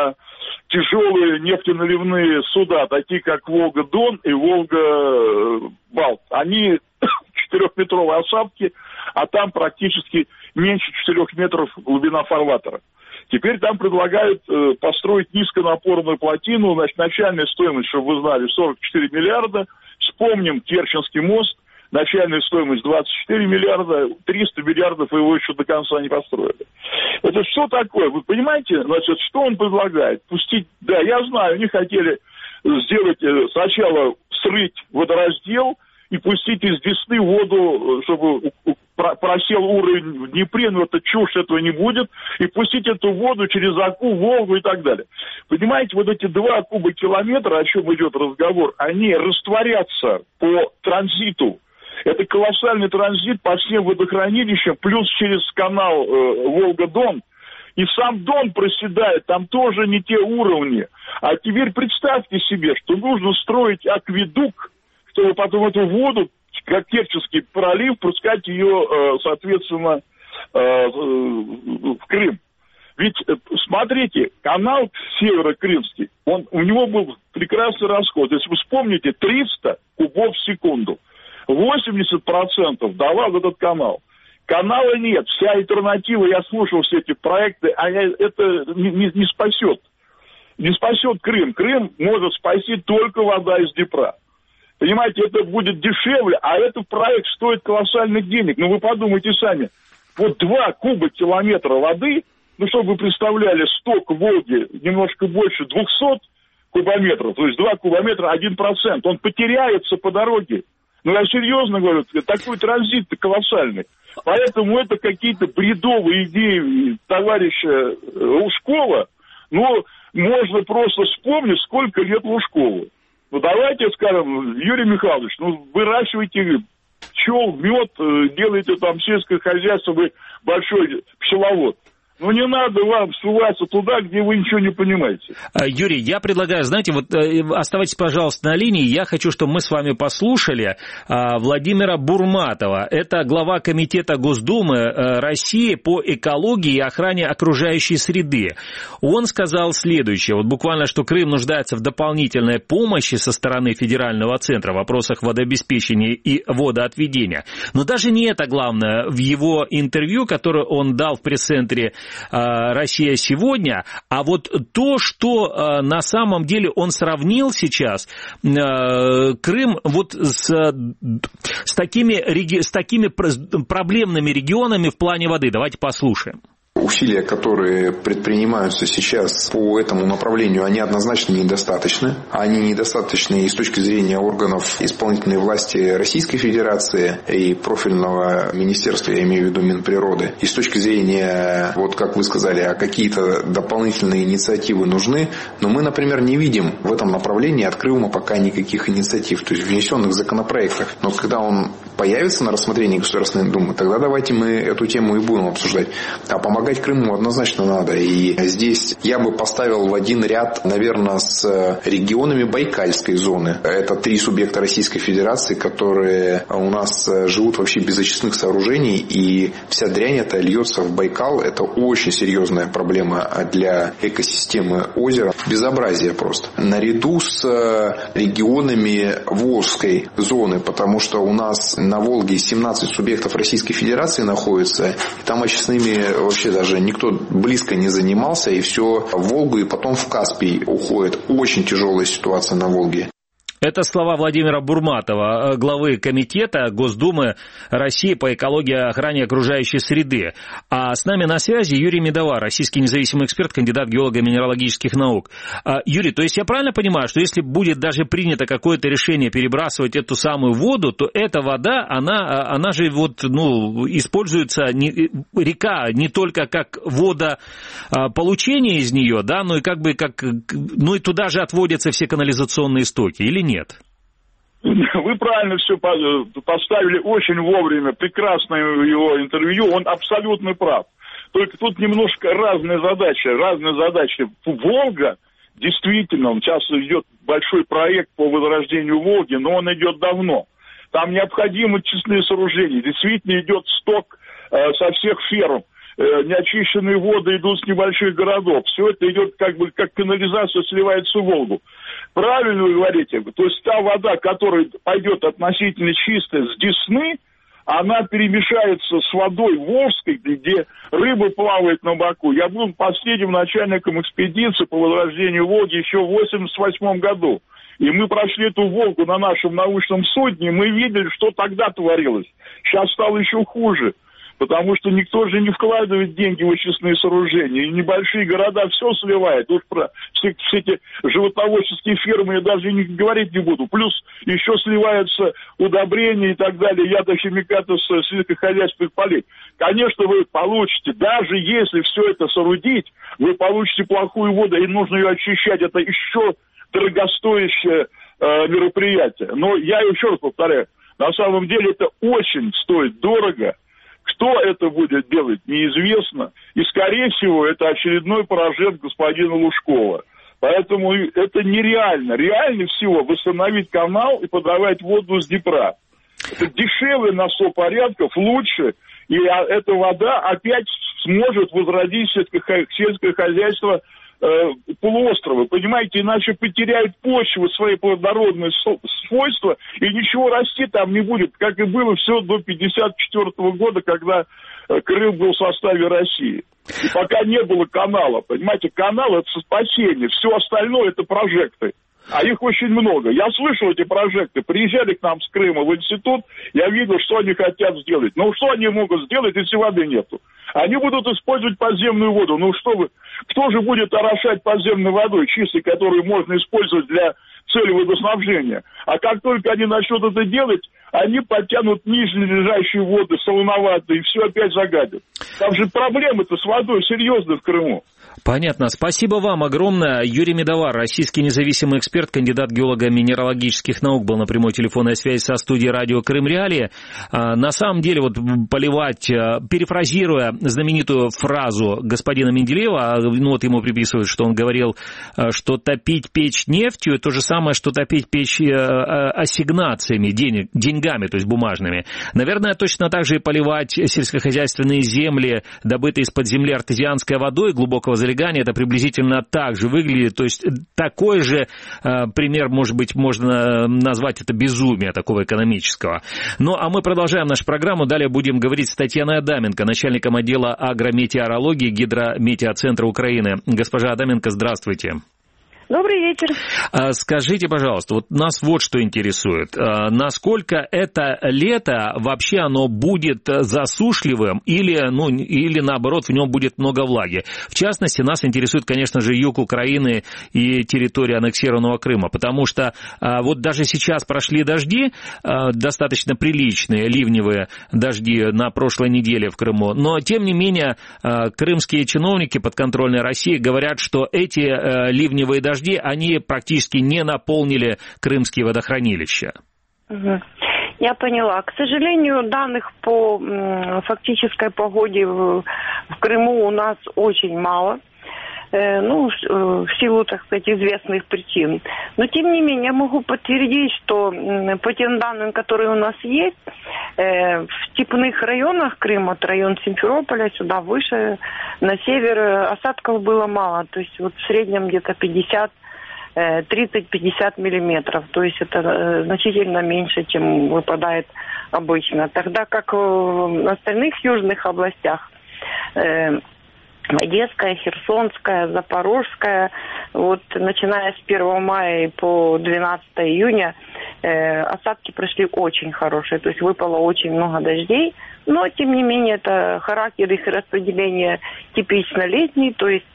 тяжелые нефтеналивные суда, такие как Волга-Дон и Волга-Балт. Они 4-метровые осадки, а там практически меньше 4 метров глубина фарватера. Теперь там предлагают построить низконапорную плотину, значит, начальная стоимость, чтобы вы знали, 44 миллиарда. Вспомним Керченский мост, начальная стоимость 24 миллиарда, 300 миллиардов его еще до конца не построили. Это что такое? Вы понимаете, значит, что он предлагает? Пустить, да, я знаю, они хотели сделать сначала срыть водораздел и пустить из Десны воду, чтобы просел уровень в Днепре, но это чушь, этого не будет, и пустить эту воду через Аку, Волгу и так далее. Понимаете, вот эти 2 кубокилометра, о чем идет разговор, они растворятся по транзиту. Это колоссальный транзит по всем водохранилищам, плюс через канал Волга-Дон. И сам Дон проседает, там тоже не те уровни. А теперь представьте себе, что нужно строить акведук, чтобы потом эту воду, как Керченский пролив, пускать ее, соответственно, в Крым. Ведь, смотрите, канал северо-крымский, у него был прекрасный расход. Если вы вспомните, 300 кубов в секунду. 80% давал этот канал. Канала нет. Вся альтернатива, я слушал все эти проекты, это не спасет. Не спасет Крым. Крым может спасти только вода из Днепра. Понимаете, это будет дешевле, а этот проект стоит колоссальных денег. Вы подумайте сами. Вот 2 кубокилометра воды, чтобы вы представляли, сток Волги немножко больше 200 кубометров, то есть 2 кубометра 1%. Он потеряется по дороге. Я серьезно говорю, такой транзит колоссальный. Поэтому это какие-то бредовые идеи товарища Лужкова. Можно просто вспомнить, сколько лет Лужкову. Давайте скажем, Юрий Михайлович, выращивайте пчел, мед, делайте там сельское хозяйство, вы большой пчеловод. Ну, не надо вам ссылаться туда, где вы ничего не понимаете. Юрий, я предлагаю, знаете, вот оставайтесь, пожалуйста, на линии. Я хочу, чтобы мы с вами послушали Владимира Бурматова. Это глава Комитета Госдумы России по экологии и охране окружающей среды. Он сказал следующее. Вот буквально, что Крым нуждается в дополнительной помощи со стороны федерального центра в вопросах водообеспечения и водоотведения. Но даже не это главное в его интервью, которое он дал в пресс-центре «Россия сегодня», а вот то, что на самом деле он сравнил сейчас Крым вот с такими проблемными регионами в плане воды. Давайте послушаем. Усилия, которые предпринимаются сейчас по этому направлению, они однозначно недостаточны. Они недостаточны и с точки зрения органов исполнительной власти Российской Федерации и профильного министерства, я имею в виду Минприроды. И с точки зрения, вот как вы сказали, какие-то дополнительные инициативы нужны. Но мы, например, не видим в этом направлении от Крыма пока никаких инициатив, то есть внесенных законопроектов. Но когда он появится на рассмотрении Государственной Думы, тогда давайте мы эту тему и будем обсуждать. А помогать Крыму однозначно надо. И здесь я бы поставил в один ряд, наверное, с регионами Байкальской зоны. Это 3 субъекта Российской Федерации, которые у нас живут вообще без очистных сооружений. И вся дрянь эта льется в Байкал. Это очень серьезная проблема для экосистемы озера. Безобразие просто. Наряду с регионами Волжской зоны, потому что у нас на Волге 17 субъектов Российской Федерации находится. И там очистными вообще даже никто близко не занимался, и все в Волгу и потом в Каспий уходит. Очень тяжелая ситуация на Волге. Это слова Владимира Бурматова, главы Комитета Госдумы России по экологии и охране окружающей среды. А с нами на связи Юрий Медова, российский независимый эксперт, кандидат геолого-минералогических наук. Юрий, то есть я правильно понимаю, что если будет даже принято какое-то решение перебрасывать эту самую воду, то эта вода, она же вот, используется, река не только как водополучение из нее, да, но и и туда же отводятся все канализационные стоки, или нет? Вы правильно все поставили очень вовремя, прекрасное его интервью, он абсолютно прав. Только тут немножко разные задачи. Волга, действительно, сейчас идет большой проект по возрождению Волги, но он идет давно. Там необходимы очистные сооружения, действительно идет сток со всех ферм. Неочищенные воды идут с небольших городов. Все это идет как канализация сливается в Волгу. Правильно вы говорите. То есть та вода, которая пойдет относительно чистая с Десны, она перемешается с водой Волжской, где рыба плавает на боку. Я был последним начальником экспедиции по возрождению Волги еще в 1988 году. И мы прошли эту Волгу на нашем научном судне, мы видели, что тогда творилось. Сейчас стало еще хуже. Потому что никто же не вкладывает деньги в очистные сооружения. И небольшие города все сливает. Уж про все эти животноводческие фермы я даже говорить не буду. Плюс еще сливаются удобрения и так далее, ядохимикаты с сельскохозяйственных полей. Конечно, вы получите, даже если все это соорудить, вы получите плохую воду, и нужно ее очищать. Это еще дорогостоящее мероприятие. Но я еще раз повторяю, на самом деле это очень стоит дорого. Кто это будет делать, неизвестно. И, скорее всего, это очередной прожект господина Лужкова. Поэтому это нереально. Реальнее всего восстановить канал и подавать воду с Днепра. Это дешевле на 100 порядков, лучше. И эта вода опять сможет возродить сельское хозяйство полуострова. Понимаете, иначе потеряют почву, свои плодородные свойства, и ничего расти там не будет, как и было все до 1954 года, когда Крым был в составе России. И пока не было канала. Понимаете, канал — это спасение, все остальное — это прожекты. А их очень много. Я слышал эти прожекты. Приезжали к нам с Крыма в институт, я видел, что они хотят сделать. Но что они могут сделать, если воды нету? Они будут использовать подземную воду. Ну что вы, кто же будет орошать подземной водой, чистой, которую можно использовать для цели водоснабжения? А как только они начнут это делать, они подтянут нижние лежащие воды, солоноватые, и все опять загадят. Там же проблемы-то с водой серьезные в Крыму. Понятно. Спасибо вам огромное. Юрий Медовар, российский независимый эксперт, кандидат геолого-минералогических наук, был на прямой телефонной связи со студией радио Крым Реалии. На самом деле, вот поливать, перефразируя знаменитую фразу господина Менделеева, ну вот ему приписывают, что он говорил, что топить печь нефтью, то же самое, что топить печь ассигнациями, деньгами, то есть бумажными. Наверное, точно так же и поливать сельскохозяйственные земли, добытые из-под земли артезианской водой глубокого залегания, это приблизительно так же выглядит, то есть такой же пример, может быть, можно назвать это безумие такого экономического. Ну, а мы продолжаем нашу программу, далее будем говорить с Татьяной Адаменко, начальником отдела агрометеорологии Гидрометеоцентра Украины. Госпожа Адаменко, здравствуйте. Добрый вечер. Скажите, пожалуйста, вот нас вот что интересует. Насколько это лето вообще оно будет засушливым или наоборот в нем будет много влаги? В частности, нас интересует, конечно же, юг Украины и территория аннексированного Крыма, потому что вот даже сейчас прошли дожди, достаточно приличные ливневые дожди на прошлой неделе в Крыму, но тем не менее крымские чиновники подконтрольной России говорят, что эти ливневые дожди они практически не наполнили крымские водохранилища. Я поняла. К сожалению, данных по фактической погоде в Крыму у нас очень мало. В силу, так сказать, известных причин. Но, тем не менее, я могу подтвердить, что по тем данным, которые у нас есть, в степных районах Крыма, это район Симферополя, сюда выше, на север, осадков было мало. То есть вот в среднем где-то 30-50 миллиметров. То есть это значительно меньше, чем выпадает обычно. Тогда как в остальных южных областях, Одесская, Херсонская, Запорожская, вот начиная с 1 мая по 12 июня осадки прошли очень хорошие, то есть выпало очень много дождей, но тем не менее это характер их распределения типично летний, то есть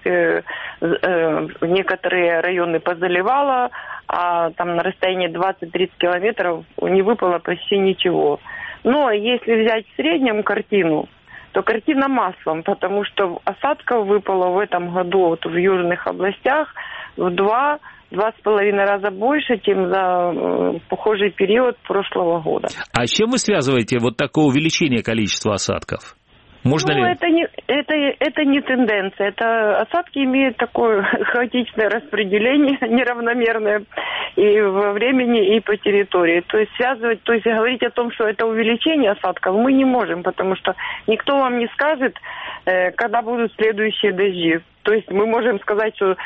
некоторые районы позаливало, а там на расстоянии 20-30 километров не выпало почти ничего. Но если взять в среднем картину, то картина маслом, потому что осадков выпало в этом году вот в южных областях в 2-2,5 раза больше, чем за похожий период прошлого года. А с чем вы связываете вот такое увеличение количества осадков? Можно ли... это не тенденция. Это осадки имеют такое хаотичное распределение, неравномерное и во времени, и по территории. То есть говорить о том, что это увеличение осадков, мы не можем, потому что никто вам не скажет, когда будут следующие дожди. То есть мы можем сказать, что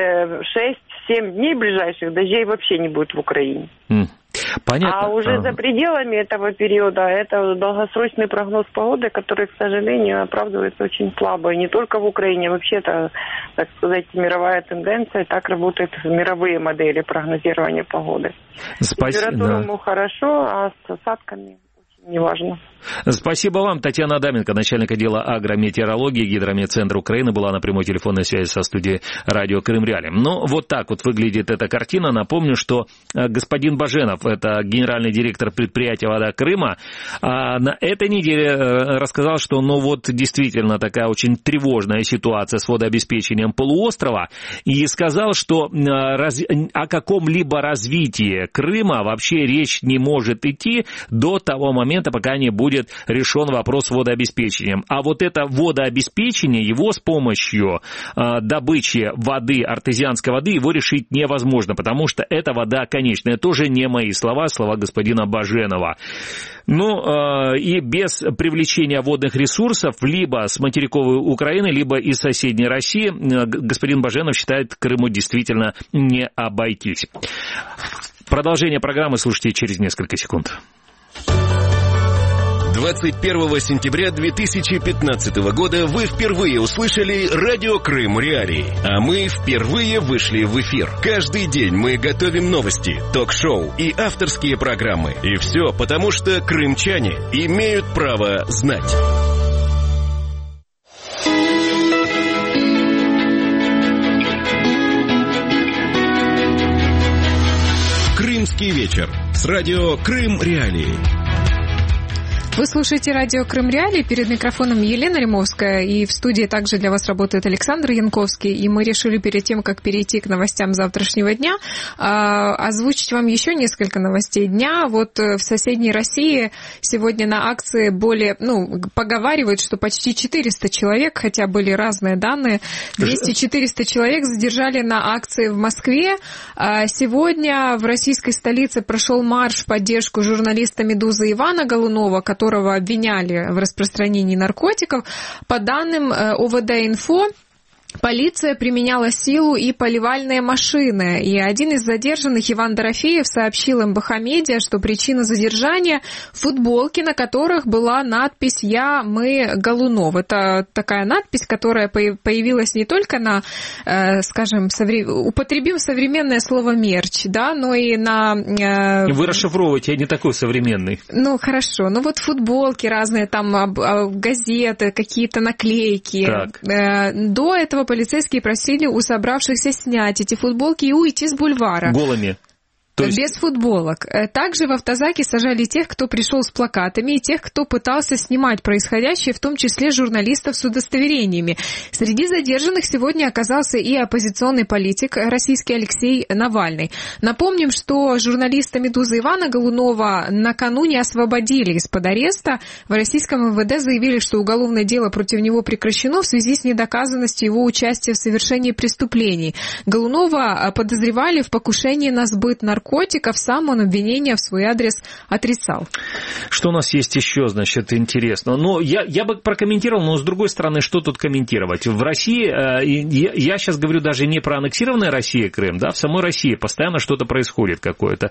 6-7 дней ближайших дождей вообще не будет в Украине. Понятно. А уже за пределами этого периода это долгосрочный прогноз погоды, который, к сожалению, оправдывается очень слабо. И не только в Украине, вообще это, так сказать, мировая тенденция. Так работают мировые модели прогнозирования погоды. Температура хорошо, а с осадками неважно. Спасибо вам. Татьяна Адаменко, начальник отдела агрометеорологии Гидрометцентра Украины, была на прямой телефонной связи со студией радио Крым Реалии. Ну, вот так вот выглядит эта картина. Напомню, что господин Баженов, это генеральный директор предприятия «Вода Крыма», на этой неделе рассказал, что, действительно такая очень тревожная ситуация с водообеспечением полуострова, и сказал, что о каком-либо развитии Крыма вообще речь не может идти до того момента, пока не будет решен вопрос с водообеспечением. А вот это водообеспечение, его с помощью добычи воды, артезианской воды, его решить невозможно, потому что эта вода конечная. Тоже не мои слова, слова господина Баженова. И без привлечения водных ресурсов либо с материковой Украины, либо из соседней России, господин Баженов считает, Крыму действительно не обойтись. Продолжение программы слушайте через несколько секунд. 21 сентября 2015 года вы впервые услышали радио Крым Реалии, а мы впервые вышли в эфир. Каждый день мы готовим новости, ток-шоу и авторские программы. И все потому, что крымчане имеют право знать. Крымский вечер с радио Крым Реалии. Вы слушаете радио Крым Реалии. Перед микрофоном Елена Римовская. И в студии также для вас работает Александр Янковский. И мы решили перед тем, как перейти к новостям завтрашнего дня, озвучить вам еще несколько новостей дня. Вот в соседней России сегодня на акции поговаривают, что почти 400 человек, хотя были разные данные, 200-400 человек задержали на акции в Москве. Сегодня в российской столице прошел марш в поддержку журналиста «Медузы» Ивана Голунова, которого обвиняли в распространении наркотиков. По данным ОВД-Инфо, полиция применяла силу и поливальные машины. И один из задержанных, Иван Дорофеев, сообщил МБХ Медиа, что причина задержания – футболки, на которых была надпись «Я, мы, Голунов». Это такая надпись, которая появилась не только на, употребим современное слово «мерч», да, но и на... Вы расшифровываете, я не такой современный. Ну, хорошо. Ну, вот футболки разные, там газеты, какие-то наклейки. Так. До этого полицейские просили у собравшихся снять эти футболки и уйти с бульвара. Голыми. Без футболок. Также в автозаке сажали тех, кто пришел с плакатами, и тех, кто пытался снимать происходящее, в том числе журналистов с удостоверениями. Среди задержанных сегодня оказался и оппозиционный политик российский Алексей Навальный. Напомним, что журналиста «Медузы» Ивана Голунова накануне освободили из-под ареста. В российском МВД заявили, что уголовное дело против него прекращено в связи с недоказанностью его участия в совершении преступлений. Голунова подозревали в покушении на сбыт наркотиков. Сам он обвинения в свой адрес отрицал. Что у нас есть еще, значит, интересно? Ну, я бы прокомментировал, но с другой стороны, что тут комментировать? В России, я сейчас говорю даже не про аннексированную Россию Крым, да, в самой России постоянно что-то происходит какое-то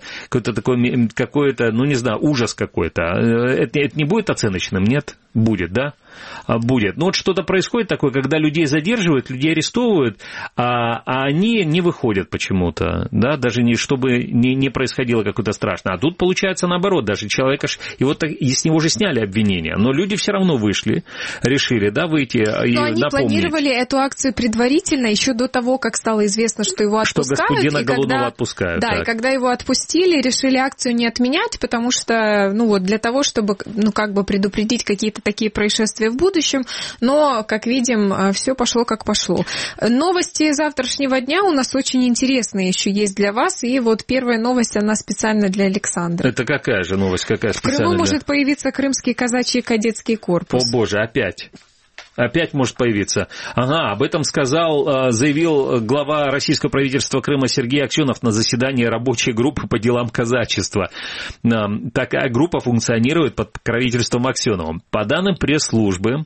ну, не знаю, ужас какой-то. Это не будет оценочным, нет? Будет, да? Будет. Но вот что-то происходит такое, когда людей задерживают, людей арестовывают, а они не выходят почему-то, да, даже чтобы не происходило какое-то страшное. А тут получается наоборот, даже человека, и вот и с него же сняли обвинения, но люди все равно вышли, решили, да, выйти и напомнить. Но они планировали эту акцию предварительно, еще до того, как стало известно, что его отпускают. Что господина Голунова отпускают. Да, так. И когда его отпустили, решили акцию не отменять, потому что, для того, чтобы, предупредить какие-то такие происшествия в будущем, но, как видим, все пошло как пошло. Новости завтрашнего дня у нас очень интересные еще есть для вас, и вот первая новость, она специально для Александра. Это какая же новость, какая специально? В Крыму может появиться Крымский казачий кадетский корпус. О боже, опять может появиться. Ага, об этом заявил глава российского правительства Крыма Сергей Аксенов на заседании рабочей группы по делам казачества. Такая группа функционирует под покровительством Аксенова. По данным пресс-службы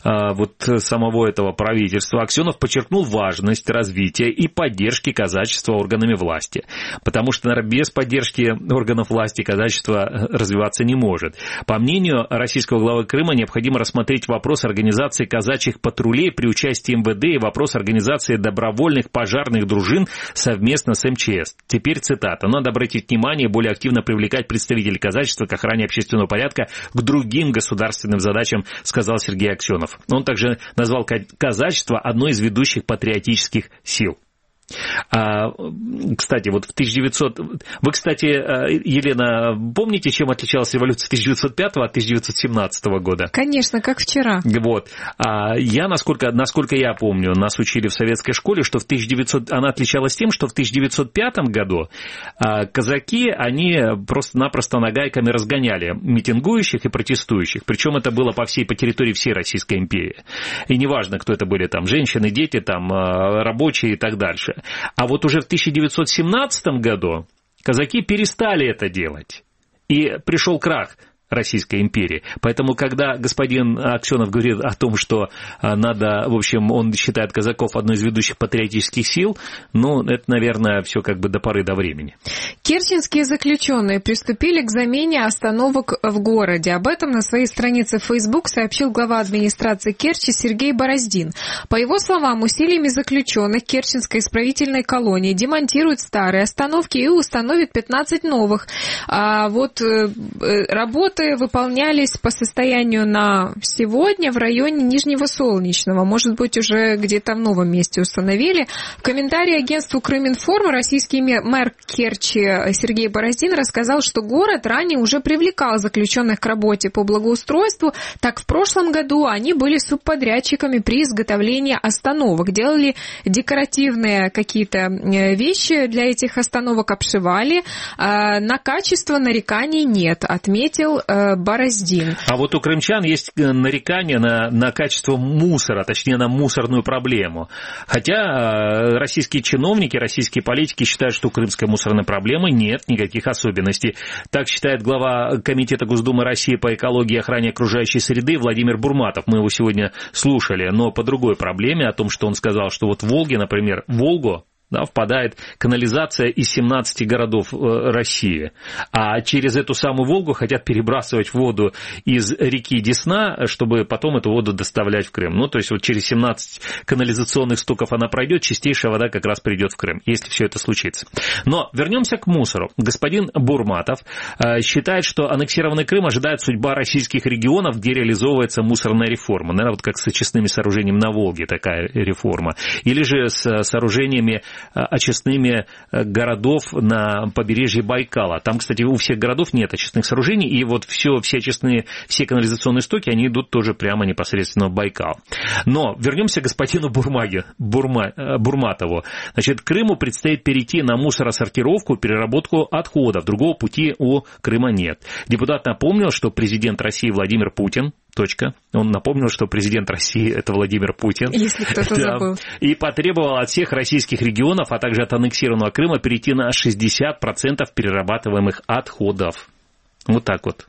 самого этого правительства, Аксенов подчеркнул важность развития и поддержки казачества органами власти. Потому что, наверное, без поддержки органов власти казачество развиваться не может. По мнению российского главы Крыма, необходимо рассмотреть вопрос организации казачьих патрулей при участии МВД и вопрос организации добровольных пожарных дружин совместно с МЧС. Теперь цитата. «Надо обратить внимание и более активно привлекать представителей казачества к охране общественного порядка к другим государственным задачам», сказал Сергей Аксенов. Он также назвал казачество одной из ведущих патриотических сил. Кстати, вот в 1900... Вы, кстати, Елена, помните, чем отличалась революция 1905 от 1917 года? Конечно, как вчера. Вот. Я, насколько я помню, нас учили в советской школе, что она отличалась тем, что в 1905 году казаки, они просто-напросто нагайками разгоняли митингующих и протестующих. Причем это было по территории всей Российской империи. И неважно, кто это были, там, женщины, дети, там, рабочие и так дальше. А вот уже в 1917 году казаки перестали это делать. И пришел крах Российской империи. Поэтому, когда господин Аксенов говорит о том, что надо, в общем, он считает казаков одной из ведущих патриотических сил, это, наверное, все как бы до поры до времени. Керченские заключенные приступили к замене остановок в городе. Об этом на своей странице в Facebook сообщил глава администрации Керчи Сергей Бороздин. По его словам, усилиями заключенных Керченской исправительной колонии демонтируют старые остановки и установят 15 новых. Работа работы выполнялись по состоянию на сегодня в районе Нижнего Солнечного. Может быть, уже где-то в новом месте установили. В комментарии агентству Крыминформ российский мэр Керчи Сергей Бороздин рассказал, что город ранее уже привлекал заключенных к работе по благоустройству. Так, в прошлом году они были субподрядчиками при изготовлении остановок. Делали декоративные какие-то вещи для этих остановок, обшивали. На качество нареканий нет, отметил Бороздин. А вот у крымчан есть нарекания на качество мусора, точнее на мусорную проблему. Хотя российские чиновники, российские политики считают, что у крымской мусорной проблемы нет никаких особенностей. Так считает глава Комитета Госдумы России по экологии и охране окружающей среды Владимир Бурматов. Мы его сегодня слушали, но по другой проблеме, о том, что он сказал, что вот в Волге, например, в Волгу, да, впадает канализация из 17 городов России. А через эту самую Волгу хотят перебрасывать воду из реки Десна, чтобы потом эту воду доставлять в Крым. Ну, то есть вот через 17 канализационных стоков она пройдет, чистейшая вода как раз придет в Крым, если все это случится. Но вернемся к мусору. Господин Бурматов считает, что аннексированный Крым ожидает судьба российских регионов, где реализовывается мусорная реформа. Наверное, вот как с очистными сооружениями на Волге такая реформа. Или же с сооружениями очистными городов на побережье Байкала. Там, кстати, у всех городов нет очистных сооружений, и вот все канализационные стоки, они идут тоже прямо непосредственно в Байкал. Но вернемся к господину Бурматову. Значит, Крыму предстоит перейти на мусоросортировку, переработку отходов. Другого пути у Крыма нет. Депутат напомнил, что президент России Владимир Путин, он напомнил, что президент России – это Владимир Путин. Если кто-то забыл. И потребовал от всех российских регионов, а также от аннексированного Крыма перейти на 60% перерабатываемых отходов. Вот так вот.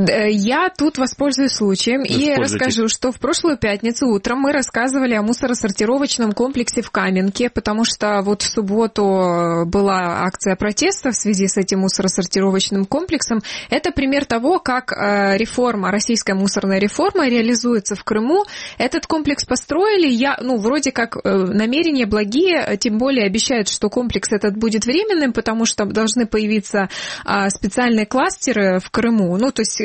Я тут воспользуюсь случаем и расскажу, что в прошлую пятницу утром мы рассказывали о мусоросортировочном комплексе в Каменке, потому что вот в субботу была акция протеста в связи с этим мусоросортировочным комплексом. Это пример того, как российская мусорная реформа реализуется в Крыму. Этот комплекс построили, вроде как намерения благие, тем более обещают, что комплекс этот будет временным, потому что должны появиться специальные кластеры в Крыму, то есть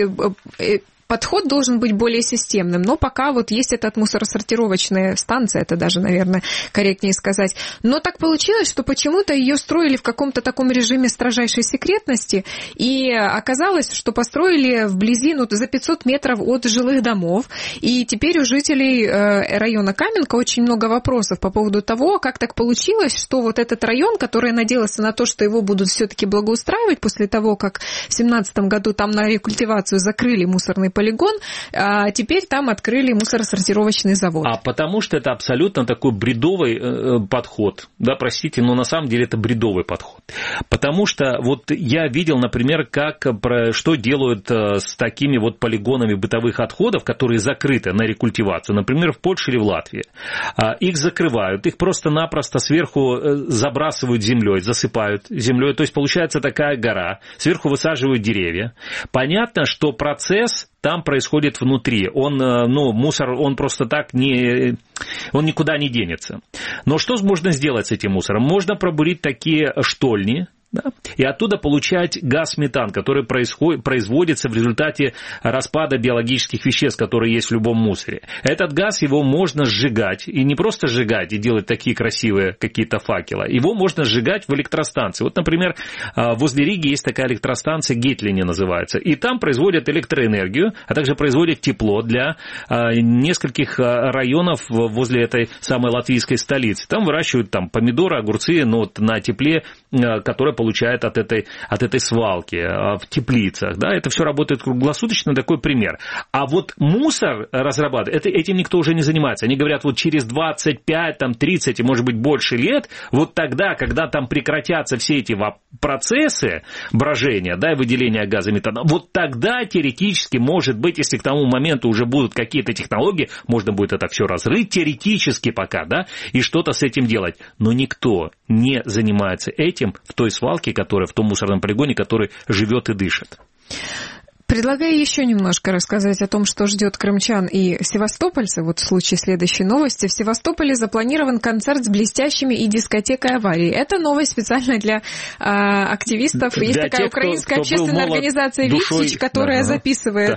подход должен быть более системным, но пока вот есть эта мусоросортировочная станция, это даже, наверное, корректнее сказать. Но так получилось, что почему-то ее строили в каком-то таком режиме строжайшей секретности, и оказалось, что построили вблизи, за 500 метров от жилых домов, и теперь у жителей района Каменка очень много вопросов по поводу того, как так получилось, что вот этот район, который надеялся на то, что его будут все-таки благоустраивать после того, как в 2017 году там на рекультивацию закрыли мусорный полигон, а теперь там открыли мусоросортировочный завод. А потому что это абсолютно такой бредовый подход. Да, простите, но на самом деле это бредовый подход. Потому что вот я видел, например, что делают с такими вот полигонами бытовых отходов, которые закрыты на рекультивацию, например, в Польше или в Латвии. Их закрывают, их просто-напросто сверху забрасывают землей, засыпают землей. То есть получается такая гора, сверху высаживают деревья. Понятно, что процесс там происходит внутри. Мусор, он просто так он никуда не денется. Но что можно сделать с этим мусором? Можно пробурить такие штольни, да, и оттуда получать газ метан, который производится в результате распада биологических веществ, которые есть в любом мусоре. Этот газ, его можно сжигать, и не просто сжигать и делать такие красивые какие-то факелы, его можно сжигать в электростанции. Вот, например, возле Риги есть такая электростанция, Гетлини называется, и там производят электроэнергию, а также производят тепло для нескольких районов возле этой самой латвийской столицы. Там выращивают помидоры, огурцы, на тепле, которое получает от этой свалки в теплицах. Да, это все работает круглосуточно, такой пример. А вот мусор разрабатывать, этим никто уже не занимается. Они говорят, вот через 25, 30 и, может быть, больше лет, вот тогда, когда там прекратятся все эти процессы брожения, да, и выделения газа метана, вот тогда теоретически, может быть, если к тому моменту уже будут какие-то технологии, можно будет это все разрыть, теоретически пока, да, и что-то с этим делать. Но никто не занимается этим в той свалке, которая в том мусорном полигоне, который живет и дышит. Предлагаю еще немножко рассказать о том, что ждет крымчан и севастопольцев. Вот в случае следующей новости. В Севастополе запланирован концерт с блестящими и дискотекой аварии. Это новость специально для активистов. Есть для такая тех, украинская кто общественная организация «Витич», которая записывает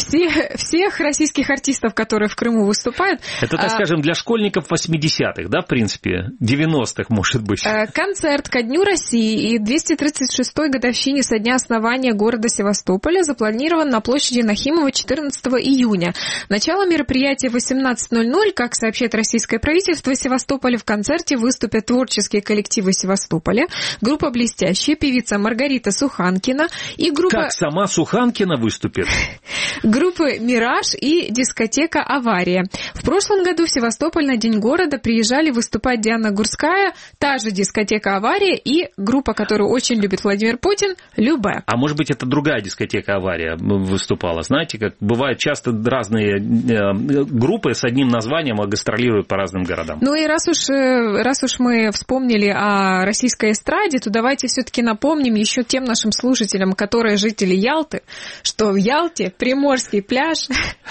всех российских артистов, которые в Крыму выступают. Это, так скажем, для школьников 80-х, да, в принципе? 90-х, может быть. Концерт ко Дню России и 236-й годовщине со дня основания города Севастополя запланирован на площади Нахимова 14 июня. Начало мероприятия 18:00. Как сообщает российское правительство, в Севастополе в концерте выступят творческие коллективы Севастополя, группа «Блестящие», певица Маргарита Суханкина и группа... Как сама Суханкина выступит? Группы «Мираж» и дискотека «Авария». В прошлом году в Севастополь на День города приезжали выступать Диана Гурская, та же дискотека «Авария» и группа, которую очень любит Владимир Путин, «Любэ». А может быть, это другая дискотека «Авария» выступала? Знаете, как бывает часто разные группы с одним названием гастролируют по разным городам. Ну и раз уж мы вспомнили о российской эстраде, то давайте все-таки напомним еще тем нашим слушателям, которые жители Ялты, что в Ялте Приморский пляж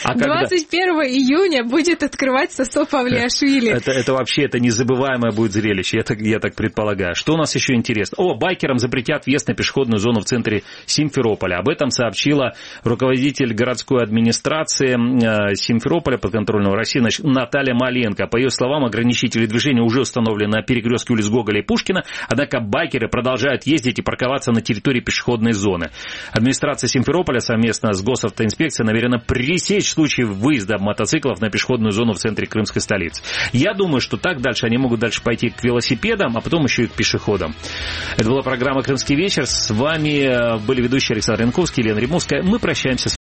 21 июня будет открываться Сосо Павлиашвили. Это вообще незабываемое будет зрелище, я так предполагаю. Что у нас еще интересно? Байкерам запретят въезд на пешеходную зону в центре Симферополя. Об этом сообщила руководитель городской администрации Симферополя подконтрольного России Наталья Маленко. По ее словам, ограничители движения уже установлены на перекрестке улиц Гоголя и Пушкина, однако байкеры продолжают ездить и парковаться на территории пешеходной зоны. Администрация Симферополя совместно с госавтоинспекцией намерена пресечь случаи выезда мотоциклов на пешеходную зону в центре крымской столицы. Я думаю, что так дальше они могут дальше пойти к велосипедам, а потом еще и к пешеходам. Это была программа «Крымский вечер». С вами были ведущие Александр Янковский, Елена Римовская. Мы прощаемся с